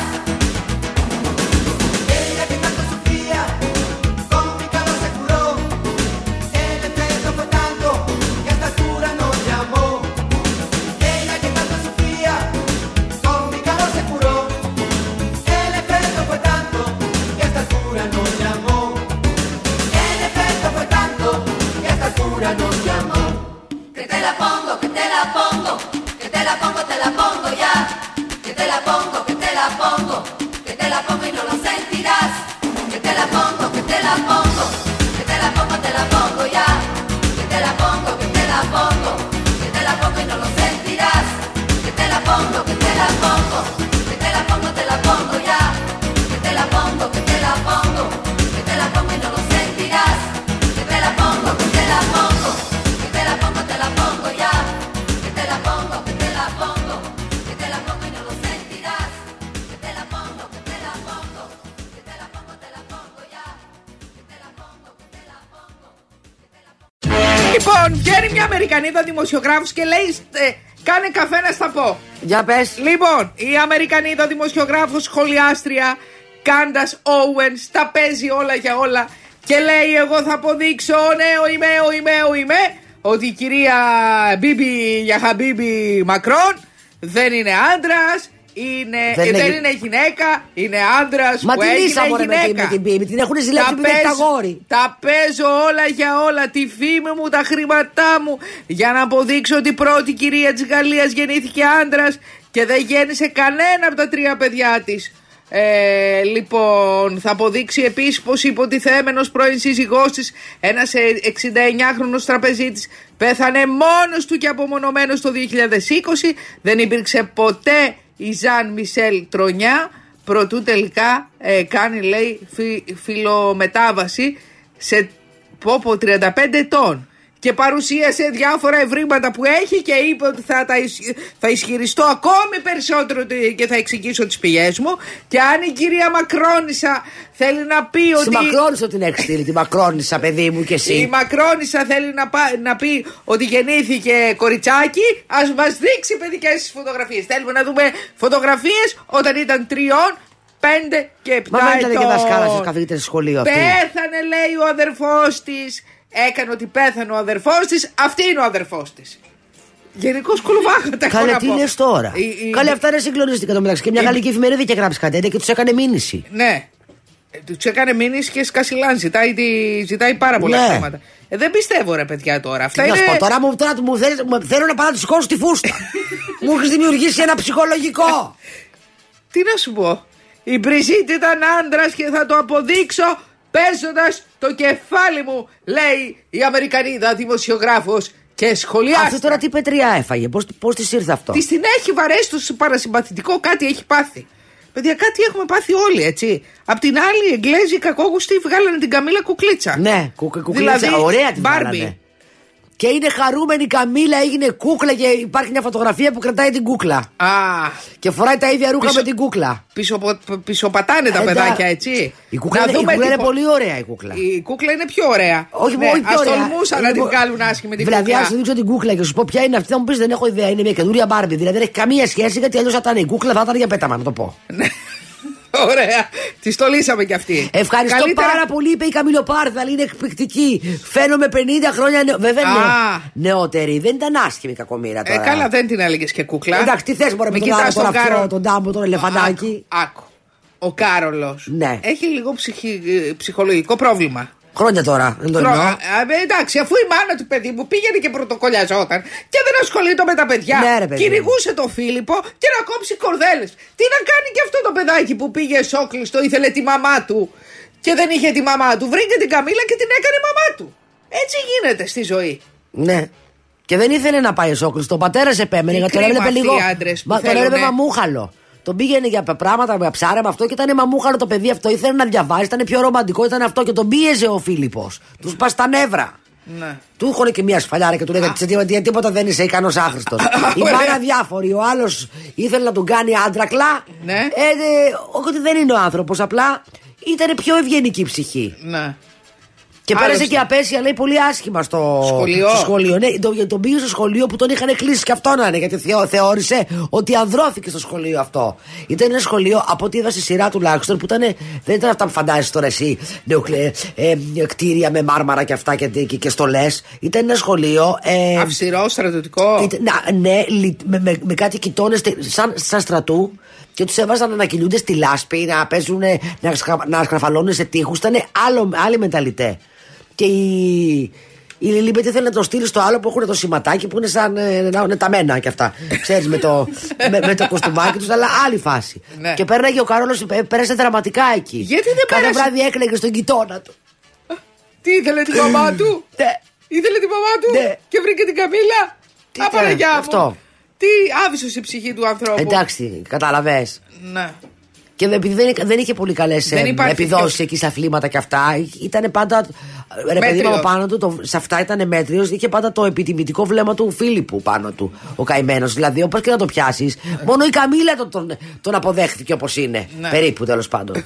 Ella que tanto sufría, con mi calor se curó. El efecto fue tanto que hasta el cura nos llamó. Ella que tanto sufría, con mi calor se curó. El efecto fue tanto que hasta el cura nos llamó. El efecto fue tanto que hasta el cura nos llamó. Que te la pongo, que te la pongo, que te la pongo, te la pongo ya. Que te la pongo, que te la pongo, que te la pongo y no lo sentirás. Que te la pongo, que te la pongo, que te la pongo, te la pongo ya. Que te la pongo, que te la pongo, que te la pongo y no lo sentirás. Que te la pongo, que te la pongo, que te la pongo, te la pongo ya. Que te la pongo, que te la pongo, que te la pongo y no lo sentirás. Que te la pongo, que te la pongo, que te la pongo, te la pongo ya. Que te la pongo, que te la pongo, que te la pongo y no lo sentirás. Que te la pongo, que te la pongo, que te la pongo, te la pongo ya. Que te la pongo, que te la pongo, que te la pongo. Λοιπόν, βγαίνει μια Αμερικανίδα δημοσιογράφος και λέει ε, κάνε καφέ να στα πω. Για πες. Λοιπόν, η Αμερικανίδα δημοσιογράφος σχολιάστρια Κάντας Όουενς τα παίζει όλα για όλα και λέει εγώ θα αποδείξω νέο είμαι, ο είμαι, ο είμαι ότι η κυρία Μπίμπι για Χαμπίμπι Μακρόν δεν είναι άντρας, είναι, δεν, δεν είναι... είναι γυναίκα, είναι άντρας που έγινε γυναίκα. Με την Μπίμπι, την έχουν ζηλέψει με τα γόρι. Τα παίζω όλα για όλα, τη φήμη μου, τα χρήματά μου, για να αποδείξω ότι η πρώτη κυρία της Γαλλίας γεννήθηκε άντρας και δεν γέννησε κανένα από τα τρία παιδιά της. Ε, λοιπόν, θα αποδείξει επίσης πως υποτιθέμενος πρώην σύζυγός της, ένας εξηνταεννιάχρονος τραπεζίτης, πέθανε μόνος του και απομονωμένος το δύο χιλιάδες είκοσι. Δεν υπήρξε ποτέ η Ζαν Μισελ Τρονιά, προτού τελικά ε, κάνει, λέει, φι, φιλομετάβαση σε πόπο τριάντα πέντε ετών. Και παρουσίασε διάφορα ευρήματα που έχει και είπε ότι θα, τα ισ... θα ισχυριστώ ακόμη περισσότερο και θα εξηγήσω τις πηγές μου. Και αν η κυρία Μακρόνισσα θέλει να πει ότι... Στη Μακρόνισσα την έχει στείλει, τη Μακρόνισσα, παιδί μου, και εσύ. Η Μακρόνισσα θέλει να, πά... να πει ότι γεννήθηκε κοριτσάκι, ας μας δείξει παιδικές τις φωτογραφίες. Θέλουμε να δούμε φωτογραφίες όταν ήταν τριών, πέντε και επτά ετών. Μα δεν ήταν και δασκάλα στις καθηγητές στο σχολείο αυτή. Πέθανε, λέει, ο αδερφός της. Έκανε ότι πέθανε ο αδερφός της. Αυτή είναι ο αδερφός της. Γενικώς κολοβάγατα. Καλέ, τι λες τώρα. Η, η... Καλέ, αυτά είναι συγκλονιστικά το μεταξύ. Και μια η... γαλλική εφημερίδα και γράψει κάτι τέτοιο και τους έκανε μήνυση. Ναι. Τους έκανε μήνυση και σκασιλάν. Ζητάει, ζητάει πάρα πολλά ναι. θέματα. Ε, δεν πιστεύω, ρε παιδιά, τώρα. Αυτά τι είναι... να σου πω, τώρα μου, τώρα, μου θέλει, θέλω να πάω να του σηκώσω τη φούστα. Μου έχεις δημιουργήσει ένα ψυχολογικό. Τι να σου πω. Η Μπριζίτ ήταν άντρας και θα το αποδείξω παίζοντας το κεφάλι μου, λέει η Αμερικανίδα δημοσιογράφος και σχολιάστηκε. Αυτό τώρα τι πετριά έφαγε, πώς, πώς της ήρθε αυτό. Της την έχει βαρέσει το παρασυμπαθητικό, κάτι έχει πάθει. Παιδιά, κάτι έχουμε πάθει όλοι, έτσι. Απ' την άλλη, οι Εγγλέζοι κακόγουστοι βγάλανε την Καμίλα κουκλίτσα. Ναι, κου, κουκλίτσα, δηλαδή, ωραία την βγάλανε. Και είναι χαρούμενη η Καμίλα, έγινε κούκλα και υπάρχει μια φωτογραφία που κρατάει την κούκλα. Α, και φοράει τα ίδια ρούχα πισω, με την κούκλα. Πισω, πισωπατάνε τα ε, παιδάκια, έτσι. Η κούκλα, είναι, η κούκλα είναι πολύ ωραία η κούκλα. Η κούκλα είναι πιο ωραία. Όχι, ναι, όχι πιο ας ωραία. τολμούσαν να την βγάλουν άσχημη την δηλαδή, κούκλα. Δηλαδή, αν σου δείξω την κούκλα και σου πω ποια είναι αυτή, θα μου πει δεν έχω ιδέα. Είναι μια καινούρια Μπάρμπι. Δηλαδή δεν έχει καμία σχέση γιατί αλλιώ θα ήταν η κούκλα, θα ήταν για πέταμα, να το πω. Ωραία, τη το λύσαμε κι αυτή. Ευχαριστώ Καλύτερα... πάρα πολύ, είπε η Καμιλοπάρδαλη, είναι εκπληκτική. Φαίνομαι πενήντα χρόνια νεο... Βέβαια ah. νεότερη, δεν ήταν άσχημη η κακομοίρα τώρα. Ε, καλά, δεν την έλεγε και κούκλα. Εντάξει, τι θες μπορεί να πει τον αυτό, τον τάμπο, τον ελεφαντάκι. Άκου. Ο Κάρολος ναι. έχει λίγο ψυχι... ψυχολογικό πρόβλημα. Χρόνια τώρα, δεν το εννοώ. Εντάξει, αφού η μάνα του παιδί μου πήγαινε και πρωτοκολλιαζόταν και δεν ασχολείται με τα παιδιά. Ναι, κυνηγούσε τον Φίλιππο και να κόψει κορδέλες. Τι να κάνει και αυτό το παιδάκι που πήγε σόκλειστο, ήθελε τη μαμά του και δεν είχε τη μαμά του. Βρήκε την Καμίλα και την έκανε μαμά του. Έτσι γίνεται στη ζωή. Ναι. Και δεν ήθελε να πάει σόκλειστο. Ο πατέρας επέμενε, γιατί τον έβλεπε λίγο. Μα τον έβλεπε μαμούχαλο. Τον πήγαινε για πράγματα, για ψάρεμα αυτό και ήταν μαμούχαλο το παιδί αυτό. Ήθελε να διαβάσει, ήταν πιο ρομαντικό, ήταν αυτό και τον πίεζε ο Φίλιππος. Του σπά τα νεύρα. Ναι. Του είχαν και μια σφαλιάρα και του λέγανε γιατί τίποτα δεν είσαι ικανός άχρηστος. Η μάνα διάφορη. Ο άλλος ήθελε να τον κάνει άντρακλα. Ναι. Ε, ε, όχι ότι δεν είναι ο άνθρωπος, απλά ήταν πιο ευγενική ψυχή. Ναι. Και πέρασε και απέσια, λέει, πολύ άσχημα στο σχολείο. Στο σχολείο. Ναι, τον, τον πήγε στο σχολείο που τον είχαν κλείσει και αυτό να είναι, γιατί θεω, θεώρησε ότι ανδρώθηκε στο σχολείο αυτό. Ήταν ένα σχολείο, από ό,τι είδα στη σειρά τουλάχιστον, που ήταν, δεν ήταν αυτά που φαντάζεσαι τώρα εσύ, νεοκλε, ε, κτίρια με μάρμαρα και αυτά και, και, και στολές. Ήταν ένα σχολείο. Ε, αυστηρό, στρατιωτικό. Ήταν, να, ναι, με, με, με κάτι κοιτώνες σαν, σαν στρατού. Και τους έβαζαν να κυλούνται στη λάσπη, να παίζουν, να, σκρα, να σκραφαλώνουν σε τείχους. Ήταν άλλοι μεταλλητέ. Και η, η Λιλίμπετ ήθελε να το στείλει στο άλλο που έχουν το σηματάκι που είναι σαν ε, να είναι τα μένα και αυτά. Ξέρεις, με το, με, με το κοστούμάκι τους, αλλά άλλη φάση. Ναι. Και πέρναγε ο Καρόλος, πέρασε δραματικά εκεί. Γιατί δεν Κάθε πέρασε... βράδυ έκλαιγε στον γειτόνα του. Τι ήθελε τη μαμά του? Ναι. Ήθελε τη μαμά του Ναι. και βρήκε την Καμίλα. Απαναγιά μου. Αυτό. Τι άβυσος η ψυχή του ανθρώπου. Εντάξει, κατάλαβες. Ναι. Και επειδή δεν, δεν είχε πολύ καλές επιδόσεις εκεί σε αθλήματα και αυτά, ήταν πάντα. Ρε παιδί μου πάνω του, το, σε αυτά ήταν μέτριος, είχε πάντα το επιτιμητικό βλέμμα του Φίλιππου πάνω του. Ο καημένος. Δηλαδή, όπως και να το πιάσεις, μόνο η Καμίλα τον, τον, τον αποδέχθηκε όπως είναι. Ναι. Περίπου, τέλος πάντων.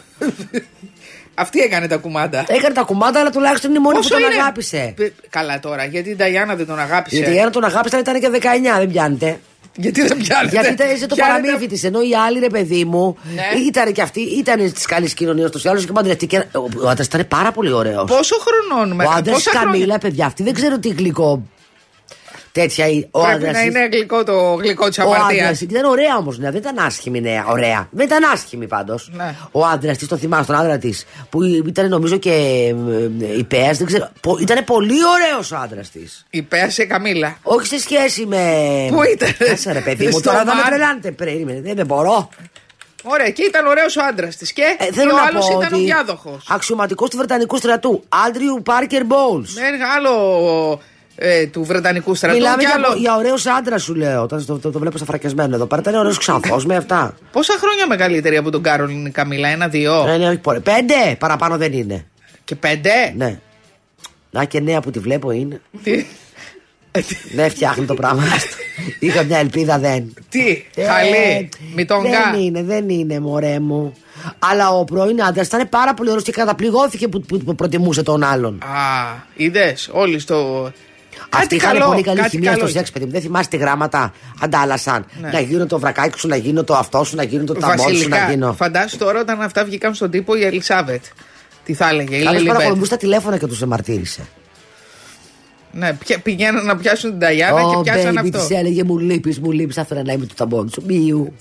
Αυτή έκανε τα κουμάντα. Έκανε τα κουμάντα, αλλά τουλάχιστον είναι η μόνη Όσο που τον είναι... αγάπησε. Καλά τώρα, γιατί η Νταϊάννα δεν τον αγάπησε. Γιατί η Νταϊάννα τον αγάπησε, αλλά ήταν και δεκαεννιά, δεν πιάνετε. Γιατί δεν πιάνετε. Γιατί ήταν σε το παραμύθι τη. Ενώ οι άλλοι, ρε παιδί μου, ναι. ήταν και αυτοί, ήταν τη καλή κοινωνία του άλλου και παντρευτήκε. Ο άντρας ήταν πάρα πολύ ωραίος. Πόσο χρονών με Ο άντρας τη Καμίλα, παιδιά, αυτή δεν ξέρω τι γλυκό. Τέτοια ο Πρέπει άντρας, να είναι γλυκό το γλυκό τη αμαρτίας. Ήταν ωραία όμως, ναι, δεν ήταν άσχημη νέα. Ωραία. Δεν ήταν άσχημη πάντως. Ναι. Ο άντρας τη, το θυμάσαι, τον άντρα τη, που ήταν νομίζω και υπέας, δεν ξέρω. Ήταν πολύ ωραίος ο άντρας τη. Υπέας σε Καμίλα. Όχι σε σχέση με. Πού ήταν? Κάτσε ρε παιδί μου, τώρα θα με τρελάνετε. Δεν μπορώ. Ωραία, και ήταν ωραίος ο άντρας της. Και, Ε, και θέλω ο να άλλος πω ήταν ότι ο διάδοχος. αξιωματικός του Βρετανικού στρατού, Άντριου Πάρκερ Μπόουλς. Ναι, άλλο ε, του Βρετανικού στρατού. Μιλάμε και για, άλλο... για ωραίος άντρας, σου λέω. Όταν το, το, το βλέπω σαφρακιασμένο εδώ πέρα. Ήταν ωραίος ξαφός με αυτά. Πόσα χρόνια μεγαλύτερη από τον Κάρολιν η Καμίλα, ένα-δύο. Ε, ναι, όχι πολύ. Πέντε παραπάνω δεν είναι. Και πέντε. Ναι. Να και νέα που τη βλέπω είναι. Τι. Δεν φτιάχνει το πράγμα. Είχα μια ελπίδα, δεν. Τι, Ε, χαλή, μητονγκά. Δεν είναι, δεν είναι, μωρέ μου. Αλλά ο πρώην άντρας ήταν πάρα πολύ ωραίος και καταπληγώθηκε που, που, που προτιμούσε τον άλλον. Α, είδες, όλοι στο. Αυτοί είχαν καλό, πολύ καλή κάτι χημεία καλό. στο σεξ, παιδί μου. Δεν θυμάσαι τι γράμματα αντάλλασαν. Ναι. Να γίνω το βρακάκι σου, να γίνω το αυτό σου, να γίνω το ταμπόν σου, να Βασιλικά, γίνω. φαντάσου τώρα όταν αυτά βγήκαν στον τύπο η Ελισάβετ. Τι θα έλεγε, η Κάποιος Λίλιμπετ. παρακολουθούσε τα τηλέφωνα και τους εμαρτύρησε. Ναι, πια- πηγαίναν να πιάσουν την Ταγιάννα και Ω, πιάσαν baby, αυτό. της έλεγε μου λείπεις, μου λείπεις, θα ήθελα να είμαι το ταμπόν σου. Μιου.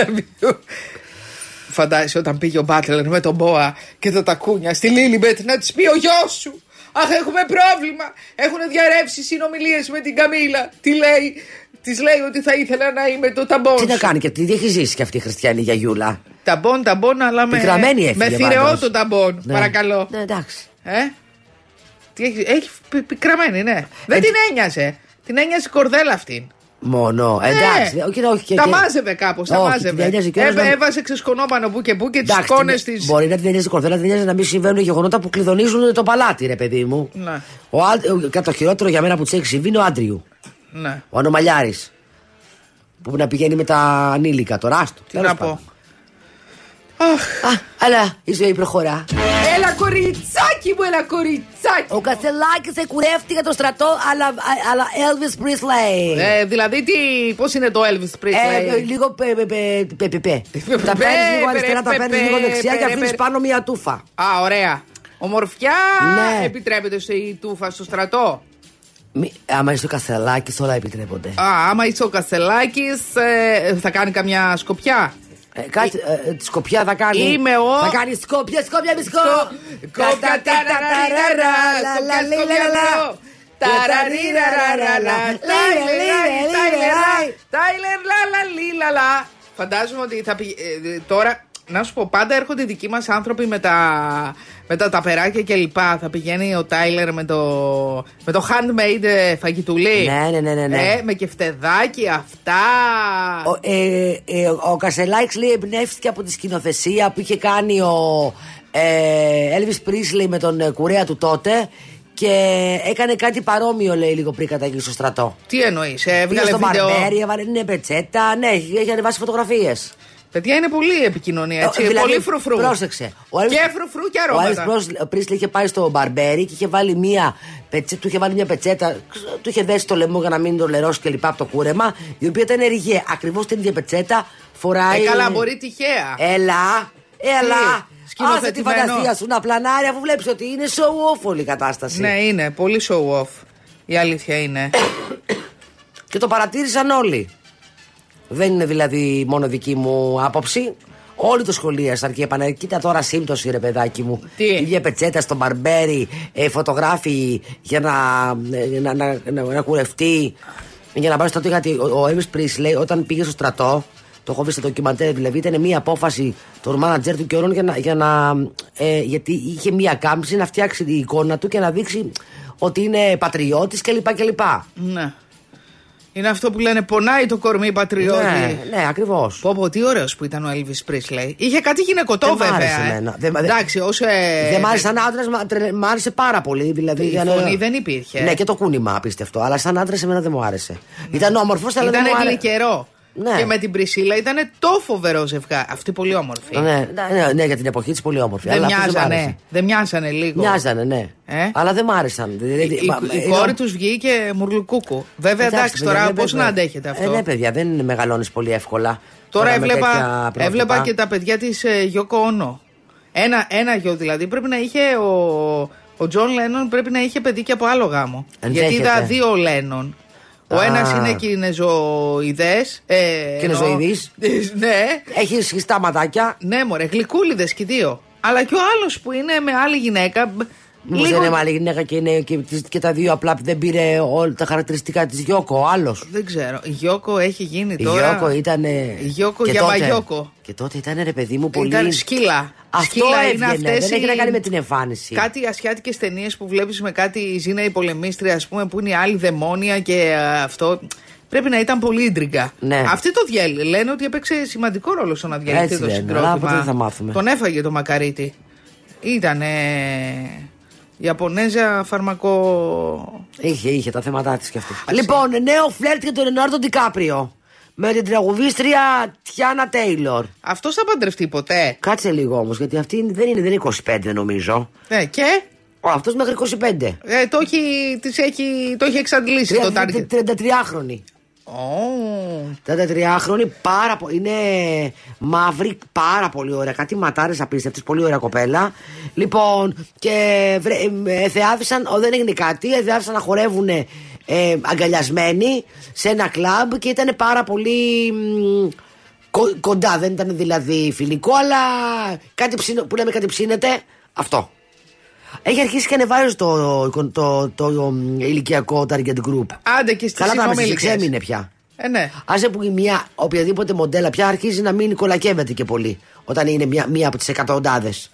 Φαντάζεσαι όταν πήγε ο Μπάτλερ με τον Μπόα και τα τακούνια στη Λίλιμπετ να της πει ο γιος σου. Αχ, έχουμε πρόβλημα. Έχουν διαρρεύσει συνομιλίες με την Καμίλα. Τι λέει, της λέει ότι θα ήθελα να είμαι το ταμπόν. Τι να σου. κάνει και τι έχει ζήσει και αυτή η χριστιανή γιαγιούλα. Ταμπόν, ταμπόν, αλλά με, Πικραμένη έφυγε, με θηρεό πάντως. το ταμπόν. Ναι. Παρακαλώ. Ναι, εντάξει. Ε? Τι έχει, έχει πι- πικραμένη, ναι. Δεν Ε, την ένοιασε. Την ένοιασε η κορδέλα αυτήν. Μόνο. Ναι. Εντάξει. δε- όχι, όχι, και- τα και- μάζευε κάπως, τα Όχι, μάζευε. την ένοιαζε κιόλας Έβε- να- Έβαζε ξεσκονόπανο που και που και τις Εντάξει, σκόνες την- της. Μπορεί να την νοιάζει η κορδέλα, την νοιάζει να μην συμβαίνουν γεγονότα που κλειδονίζουν το παλάτι, ρε παιδί μου. Ναι. Ο, Άντ- κατά το χειρότερο για μένα που τη έχει συμβεί είναι ο Άντριου. Ναι. Ο Ανομαλιάρης. Που να πηγαίνει με τα ανήλικα, το ράστο. Τι να πω. Α, αλλά η ζωή προχωρά. Έλα κοριτσάκι μου, έλα κοριτσάκι. Ο Κασελάκης εκουρεύτηκε το στρατό, αλλά, αλλά Elvis Presley. Ε, δηλαδή, τι, πώς είναι το Elvis Presley. Ε, λίγο πε, πε, πε, πε, πε, πε. Τα Πε, παίρνεις λίγο πε, αριστερά, τα πε, παίρνεις πε, λίγο δεξιά πε, και πε, αφήνεις πε. πάνω μια τούφα. Α, ωραία. Ομορφιά Ναι. επιτρέπεται στη τούφα στο στρατό. Μη, άμα είσαι ο Κασελάκης όλα επιτρέπονται. Α, άμα είσαι ο Κασελάκης, ε, θα κάνει καμιά σκοπιά. Ε, κάτι, ε, ε, τη σκοπιά θα κάνει. Είμαι ο- Θα κάνει σκοπιά, σκοπιά, μη σκο. Κόπια ταραριραρα, σκοπιά σκοπιά. Ταραριραρα, Τάιλερ λαλα λίλαλα. Φαντάζομαι ότι θα πηγε... ε, τώρα, να σου πω, πάντα έρχονται οι δικοί μας άνθρωποι με τα, με τα ταπεράκια και λοιπά. Θα πηγαίνει ο Τάιλερ με το, με το handmade ε, φαγητουλί. Ναι, ναι, ναι, ναι, ναι. Ε, με κεφτεδάκι αυτά. Ο, ε, ε, ο Κασελάκης λέει εμπνεύστηκε από τη σκηνοθεσία που είχε κάνει ο ε, Elvis Presley με τον ε, κουρέα του τότε και έκανε κάτι παρόμοιο, λέει, λίγο πριν καταγγείλει στο στρατό. Τι εννοείς, ε, Πήγε έβγαλε στο βίντεο. μπαρμπέρι, έβαλε ναι, πετσέτα, ναι, έχει έχει ανεβάσει φωτογραφίες. Παιδιά, είναι πολύ επικοινωνία, έτσι. Ε, δηλαδή, πολύ φρουφρού. Πρόσεξε. Ο Elvis- Και φρουφρού και Ο αρώματα. Elvis Presley είχε πάει στο μπαρμπέρι και είχε βάλει μία πετσε, του είχε βάλει μια πετσέτα, του είχε δέσει το λαιμό για να μην το λερώσει και λοιπά από το κούρεμα, η οποία ήταν ριγέ. Ακριβώς την ίδια πετσέτα φοράει. Ε, καλά, μπορεί τυχαία. Έλα, έλα. Τι, Άσε τη σκηνοθετημένο. φαντασία σου να πλανάρει αφού βλέπεις ότι είναι show off όλη η κατάσταση. Ναι, είναι πολύ show off. Η αλήθεια είναι. Και το παρατήρησαν όλοι. Δεν είναι δηλαδή μόνο δική μου άποψη. Όλοι το σχολίασαν και είπαν: κοίτα τώρα σύμπτωση, ρε παιδάκι μου. Τι? Η ίδια πετσέτα στο μπαρμπέρι, ε, φωτογράφοι για να, ε, να, να, να, να κουρευτεί. Για να πάρει στο γιατί ο, ο Elvis Presley όταν πήγε στο στρατό, το έχω δει σε ντοκιμαντέρ, δηλαδή ήταν μια απόφαση του μάνατζερ του καιρών για να, για να, ε, γιατί είχε μια κάμψη να φτιάξει την εικόνα του και να δείξει ότι είναι πατριώτης κλπ. κλπ. Ναι. Είναι αυτό που λένε πονάει το κορμί πατριώτη. Ναι, ναι, ακριβώς. Πω πω, τι ωραίος που ήταν ο Elvis Presley. Είχε κάτι γυναικωτό Δεν μ' βέβαια. άρεσε ε. εμένα. Δεν- δεν- Εντάξει, όσο. Ε, Δεν μ' άρεσε σαν άντρα, μ' άρεσε πάρα πολύ. Δηλαδή, Η για να- φωνή δεν υπήρχε. Ναι, και το κούνημα απίστευτο. Αλλά σαν άντρα εμένα δεν μου άρεσε. Ήταν όμορφο, αλλά δεν Ήταν μου άρεσε. γλυκερό. Ναι. Και με την Πρισίλα ήταν το φοβερό ζευγάρι. Αυτή πολύ όμορφη. Ναι, ναι, ναι, ναι, για την εποχή τη πολύ όμορφη. Δεν αλλά αυτός δεν μ' άρεσε. μοιάζανε. Δεν μοιάζανε λίγο. Μοιάζανε, ναι. Ε? Αλλά δεν μ' άρεσαν. Δηλαδή, Η, μα- η, η είναι- κόρη του βγήκε μουρλουκούκου. Βέβαια, εντάξει, παιδιά, τώρα δεν πώ πρέπει να αντέχετε αυτό. Ε, ναι, παιδιά, δεν μεγαλώνει πολύ εύκολα. Τώρα με έβλεπα, τέτοια πρότυπα. έβλεπα και τα παιδιά της ε, Γιώκο Όνο. Ένα, ένα γιο δηλαδή. Πρέπει να είχε ο, ο Τζον Λένον πρέπει να είχε παιδί και από άλλο γάμο. Ενδέχεται. Γιατί είδα δύο Λένον. Ο Α. ένας είναι κινεζοειδές. Ε, Κινεζοειδής. εννοώ- ναι. Έχει σχιστά ματάκια. Ναι, μωρέ, γλυκούλιδες και οι δύο. Αλλά και ο άλλος που είναι με άλλη γυναίκα. μπ, Μήπως Λίγο... δεν είναι άλλη γυναίκα και, είναι και, και τα δύο απλά δεν πήρε όλα τα χαρακτηριστικά της Γιώκο, ο άλλος. Δεν ξέρω. Η Γιώκο έχει γίνει Η τώρα. Γιώκο ήταν. Η Γιώκο για Μαγιώκο. Και τότε ήταν ρε παιδί μου πολύ. Ήταν σκύλα. Αυτό σκύλα έβγαινε, είναι αυτές δεν έχει οι... να κάνει με την εμφάνιση. Κάτι ασιάτικες ταινίες που βλέπεις με κάτι η Ζήνα η πολεμίστρια, ας πούμε, που είναι η άλλη δαιμόνια και α, αυτό. Πρέπει να ήταν πολύ ίντριγκα. Ναι. Αυτή το διέλυε. Λένε ότι έπαιξε σημαντικό ρόλο στο να διαλυθεί το συγκρότημα. Αλλά δεν θα μάθουμε. Τον έφαγε το μακαρίτι. Ήτανε Ιαπωνέζα φαρμακό. Είχε, είχε τα θέματα της κι αυτή. Λοιπόν, νέο φλερτ για τον Λεωνάρντο Ντικάπριο. Με την τραγουδίστρια Τιάνα Τέιλορ. Αυτός θα παντρευτεί ποτέ? Κάτσε λίγο όμως, γιατί αυτή δεν είναι, δεν είναι είκοσι πέντε νομίζω. Ναι, και. Ο, αυτός μέχρι είκοσι πέντε. Ε, το, έχει, της έχει, το έχει εξαντλήσει το target. τριαντατριάχρονη. Oh. τριαντατριάχρονη, πάρα πολύ. Είναι μαύρη, πάρα πολύ ωραία. Κάτι ματάρες απίστευτες, πολύ ωραία κοπέλα. Λοιπόν, και ε, θεάθησαν, ο, δεν έγινε κάτι, θεάθησαν να χορεύουν ε, αγκαλιασμένοι σε ένα κλαμπ και ήταν πάρα πολύ μ, κο, κοντά. Δεν ήταν δηλαδή φιλικό, αλλά κάτι ψήνο, που λέμε κάτι ψήνεται. Αυτό. Έχει αρχίσει και ανεβάζει το, το, το, το, το ηλικιακό target group. Άντε και στις καλά τα συνομιλικές. ξέμεινε πια. Ε, ναι. Άσε που η μία οποιαδήποτε μοντέλα πια αρχίζει να μην κολακεύεται και πολύ όταν είναι μία, μία από τις εκατοντάδες.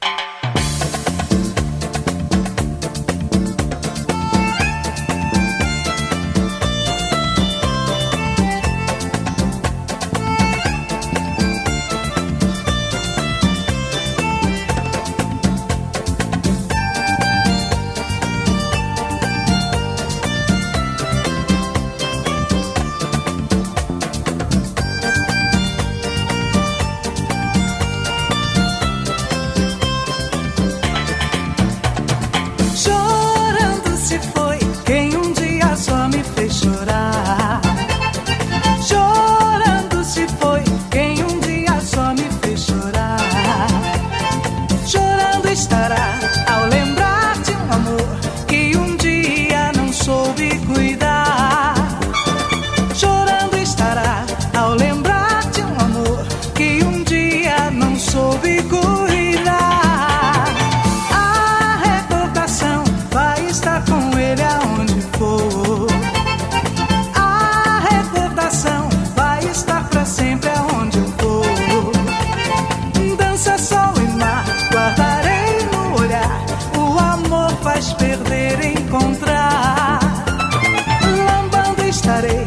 Perder, encontrar. Lambando estarei